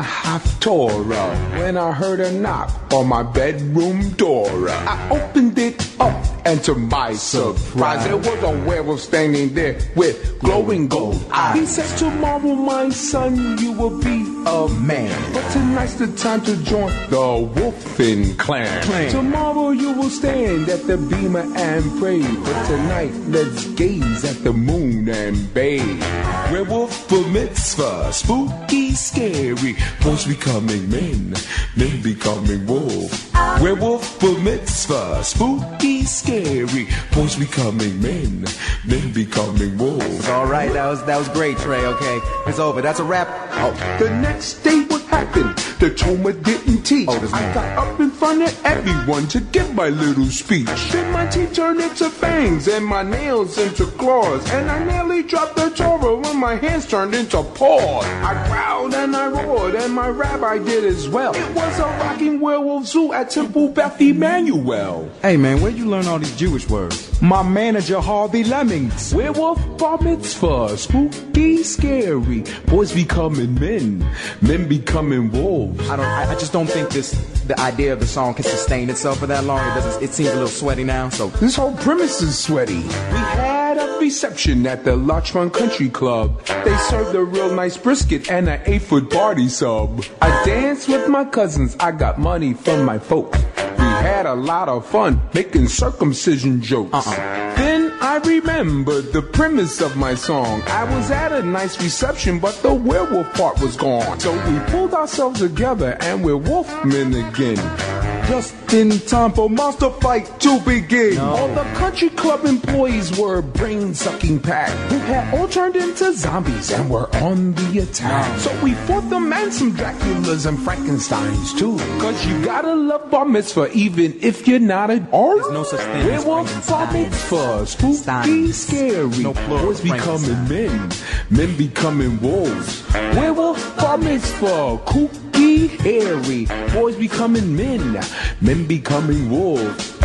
Haftorah when I heard a knock on my bedroom door. I opened it up, and to my surprise, there was a werewolf standing there with glowing gold eyes. He says, tomorrow, my son, you will be a man. But tonight's the time to join the Wolfen clan. clan. Tomorrow you will stand at the beamer and pray. But tonight, let's gaze at the moon and bathe. Werewolf bar mitzvah, spooky, scary. Boys becoming men, men becoming wolves. Werewolf bar mitzvah, spooky, scary. Boys becoming men, men becoming wolves. All right, that was that was great, Trey. Okay, it's over. That's a wrap. Oh. The next day, what happened? The Toma didn't teach. Oh, I got up in front of everyone to give my little speech. Then my teeth turned into fangs and my nails into claws, and I nearly dropped the Torah when my hands turned into paws. I growled and I roared, and my rabbi did as well. It was a rocking werewolf zoo at Temple Beth Emmanuel. Hey man, where'd you learn all these Jewish words? My manager Harvey Lemmings. Werewolf bar mitzvah, spooky, scary. Boys becoming men, men becoming wolves. I don't. I, I just don't think this. The idea of the song can sustain itself for that long. It doesn't. It seems a little sweaty now. So this whole premise is sweaty. We had a reception at the Larchmont Country Club. They served a real nice brisket and an eight-foot party sub. I danced with my cousins. I got money from my folks. We had a lot of fun making circumcision jokes. Uh-uh. Then I remembered the premise of my song. I was at a nice reception, but the werewolf part was gone. So we pulled ourselves together and we're wolfmen again. Just in time for monster fight to begin. No. All the country club employees were brain-sucking pack who had all turned into zombies and were on the attack. No. So we fought them and some Draculas and Frankensteins too. Cause you gotta love bar mitzvah even if you're not an art. There's no such thing as werewolf bar mitzvah, spooky, scary. No plural. Boys becoming men, men becoming wolves. Werewolf bar mitzvah, kooky, hairy. Boys becoming men, men becoming wolves.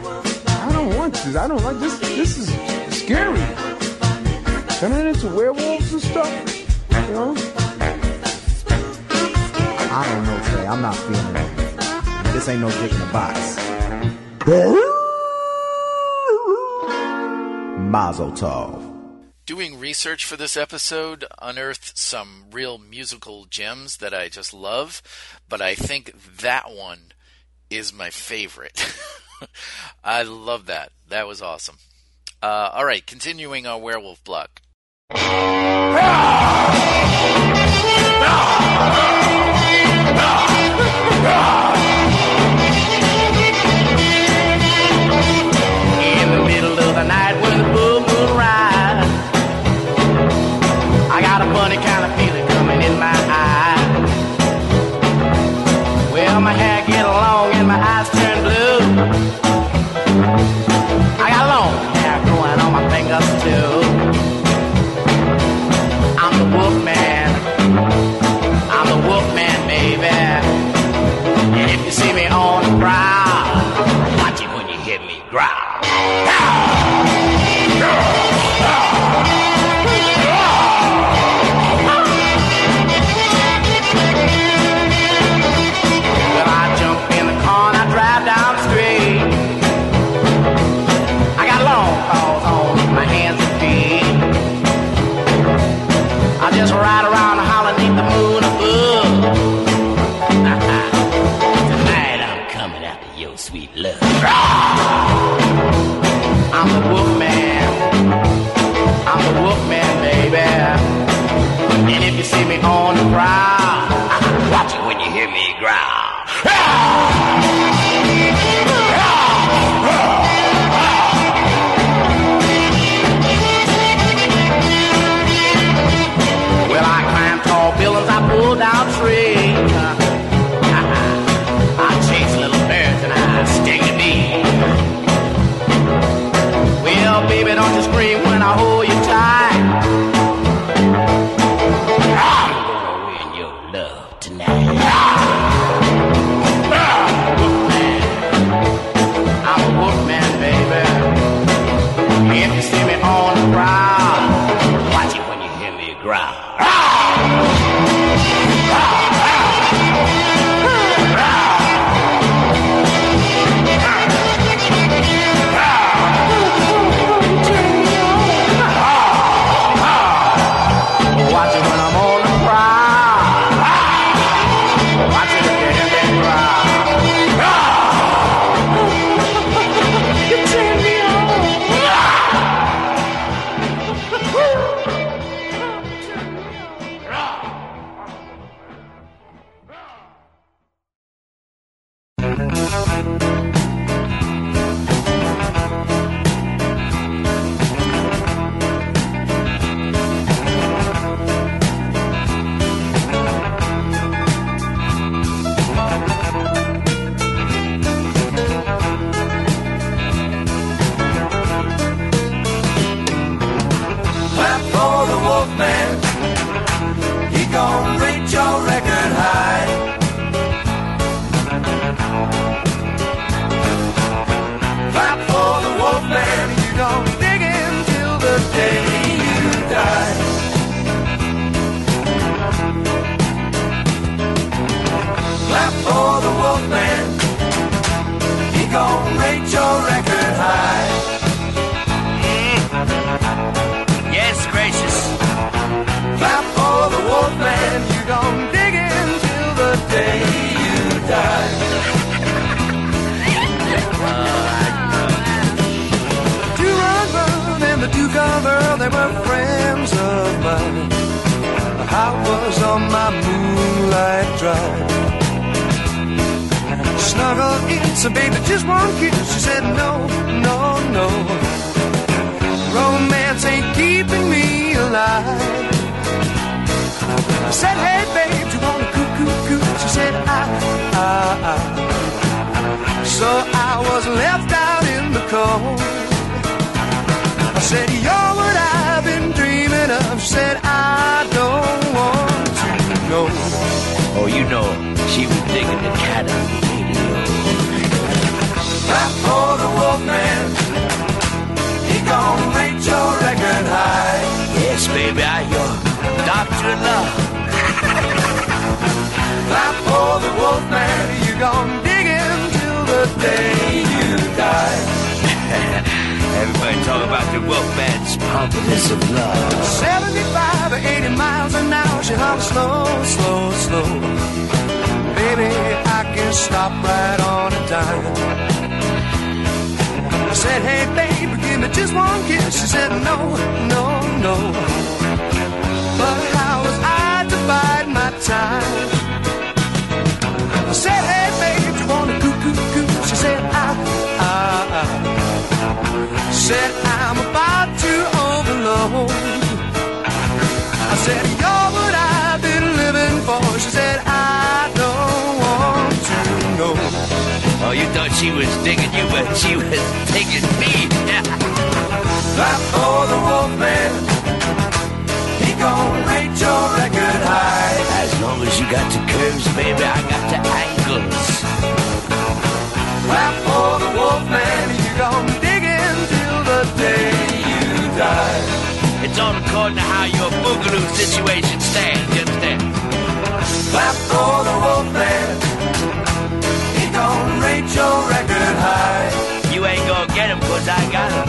I don't want this. I don't like this. This is scary. Turning into werewolves and stuff, you know? I don't know, Trey. I'm not feeling it. This ain't no dick in the box. Mazel tov. Doing research for this episode unearthed some real musical gems that I just love, but I think that one is my favorite. I love that. That was awesome. Uh, all right, continuing our werewolf block. In the middle of the night when the full moon rises, I got a funny kind of feeling coming in my eye. Well, my hair get long and my eyes turn blue. I got long hair growing on my fingers too. I'm for the Wolfman. He gon' rate your record high. Clap for the Wolfman. You gon' dig him till the day you die. Clap for the Wolfman. He gon' rate your record high. Mm. Yes, gracious. Clap for the Wolfman. You gon' dig him till the day you die. Two-Run and the Duke of Earl, they were friends of mine. I was on my moonlight drive. Snuggle in, so baby, just one kiss. She said no, no, no. Romance ain't keeping me alive. I said, hey babe, you wanna coo coo coo? She said, I, I, I. So I was left out in the cold. I said, you're what I've been dreaming of. She said, I don't want to know. Oh, you know, she was digging the cat out. Clap for the Wolfman. He gon' rate your record high. Yes, baby, I your doctor in love. Clap for the Wolfman. You gon' dig him till the day you die. Everybody talk about the Wolfman's pompous of love. seventy-five or eighty miles an hour. She hops slow, slow, slow. Baby, I can stop right on a dime. I said, hey baby, give me just one kiss. She said, no, no, no. But how was I to bide my time? I said, hey babe, you wanna coo coo coo? She said, I, I, I. Said, I'm about to overload. I said, you're what I've been living for. She said, I don't want to know. Oh, you thought she was digging you, but she was digging me. Clap for the Wolfman. He gon' rate your record high. As long as you got the curves, baby, I got the angles. Clap for the Wolfman. You gon' dig in till the day you die. It's all according to how your boogaloo situation stands, you understand? Clap for the Wolfman. He gon' rate your record high. You ain't gonna get him, cause I got him.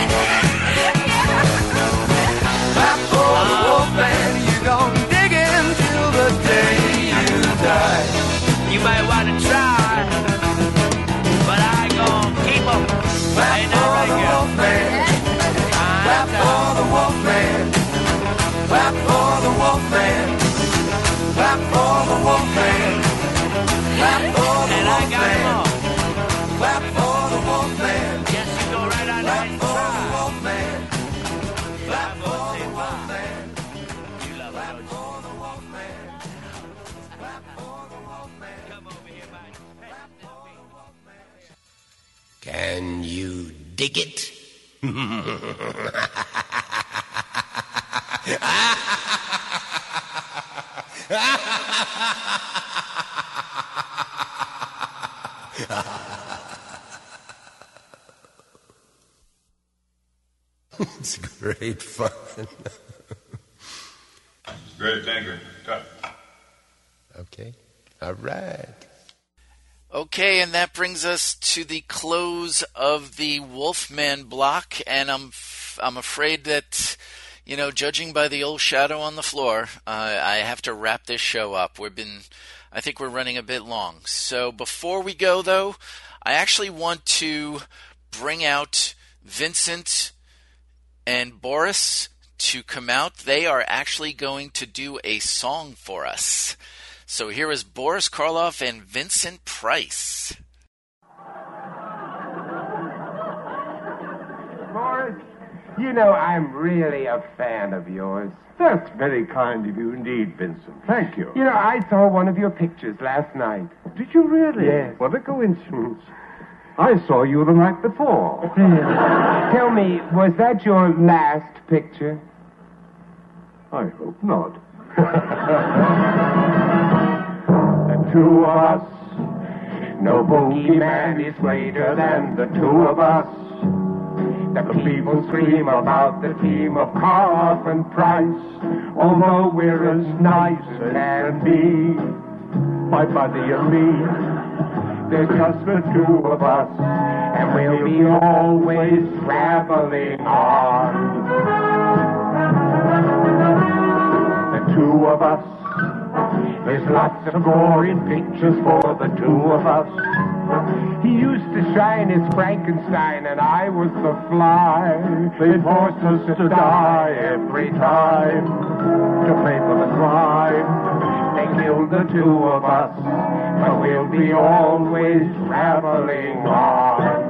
Clap for the Wolfman. You gon' dig in till the day you die. You might wanna try, but I gon' keep him. Clap for right, the Wolfman. Clap for the Wolfman. Clap for the Wolfman. Clap for the Wolfman. Clap for the and Wolfman. I got him all. Clap for the Wolfman. Yes, you go right on Clap and for try. the Wolfman. Clap for the why. Wolfman. You love Clap it, don't for the Wolfman. Clap for the Wolfman. Come over here, man. Clap for the Wolfman. Can you dig it? It's great fun. Great, thank you. Okay, all right. Okay, and that brings us to the close of the Wolfman block, and I'm f- I'm afraid that, you know, judging by the old shadow on the floor, uh, I have to wrap this show up. We've been, I think we're running a bit long. So before we go, though, I actually want to bring out Vincent and Boris to come out. They are actually going to do a song for us. So here is Boris Karloff and Vincent Price. Boris, you know I'm really a fan of yours. That's very kind of you indeed, Vincent. Thank you. You know, I saw one of your pictures last night. Did you really? Yes. What a coincidence. I saw you the night before. Tell me, was that your last picture? I hope not. The two of us, no bogeyman is greater than the two of us. The people scream about the team of Karloff and Price, although we're as nice as can be. My buddy and me, there's just the two of us, and we'll be always traveling on. The two of us, there's lots of gore in pictures for the two of us. He used to shine as Frankenstein, and I was the fly. They forced us to die every time to pay for the crime. They killed the two of us, but we'll be always traveling on.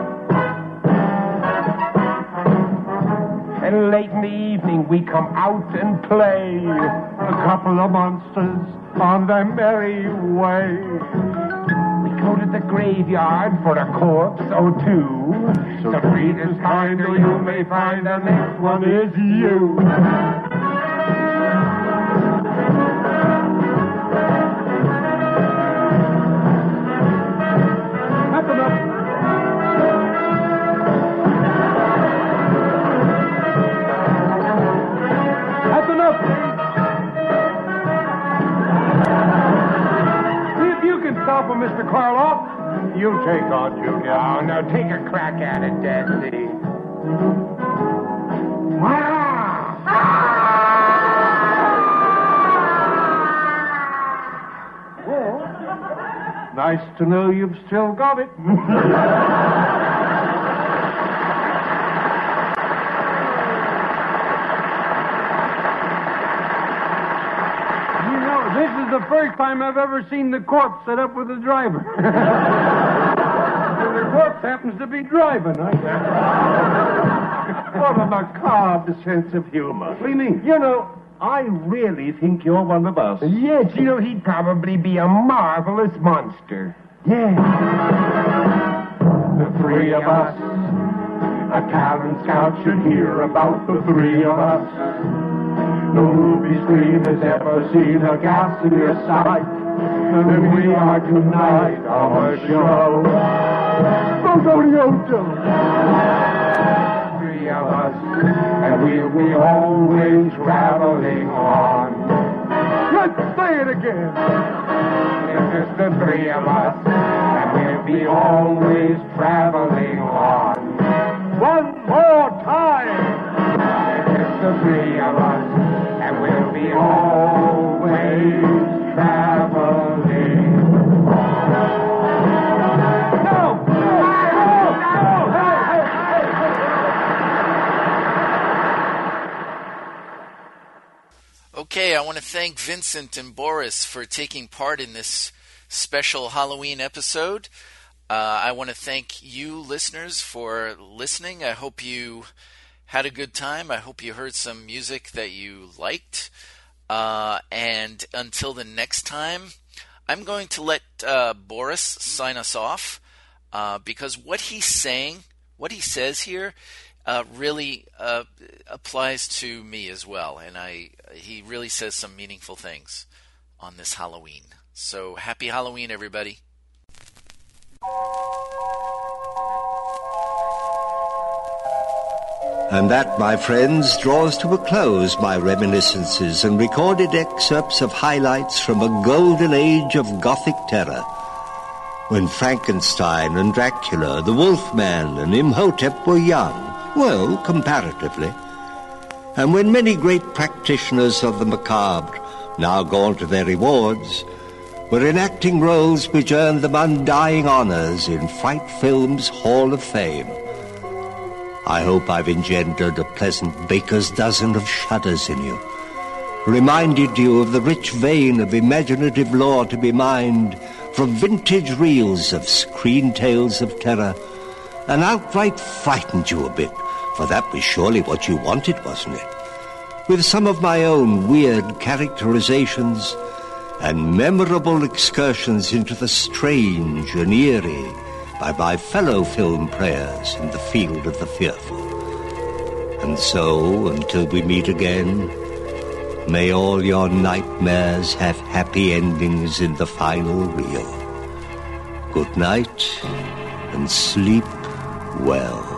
And late in the evening we come out and play a couple of monsters on their merry way. Go to the graveyard for a corpse or two. So read as kind or you may find the next one is you. That's enough. That's enough. See if you can stop him, Mister Karloff. You take on, Junior. Oh, now take a crack at it, Dancy. Wow! Well, nice to know you've still got it. This is the first time I've ever seen the corpse set up with the driver. The corpse happens to be driving, I guess. What a macabre sense of humor. What do you mean? You know, I really think you're one of us. Yes, you know, he'd probably be a marvelous monster. Yeah. The three of us. A talent scout should hear about the three of us. No movie screen has ever seen a ghastlier sight than we are tonight on a show. Go-go-yo-do. Three of us, and we'll be always traveling on. Let's say it again. It's just the three of us, and we'll be always traveling on. One more time. It's just the three of us. And we'll be always traveling. No! No! No! Hey, hey, hey. Okay, I want to thank Vincent and Boris for taking part in this special Halloween episode. Uh, I want to thank you listeners for listening. I hope you had a good time. I hope you heard some music that you liked. Uh, and until the next time, I'm going to let uh, Boris sign us off uh, because what he's saying, what he says here, uh, really uh, applies to me as well. And I, he really says some meaningful things on this Halloween. So happy Halloween, everybody. And that, my friends, draws to a close my reminiscences and recorded excerpts of highlights from a golden age of Gothic terror, when Frankenstein and Dracula, the Wolfman and Imhotep were young, well, comparatively, and when many great practitioners of the macabre, now gone to their rewards, were enacting roles which earned them undying honors in Fright Film's Hall of Fame. I hope I've engendered a pleasant baker's dozen of shudders in you, reminded you of the rich vein of imaginative lore to be mined from vintage reels of screen tales of terror, and outright frightened you a bit, for that was surely what you wanted, wasn't it? With some of my own weird characterizations and memorable excursions into the strange and eerie by my fellow film players in the field of the fearful. And so, until we meet again, May all your nightmares have happy endings in the final reel. Good night and sleep well.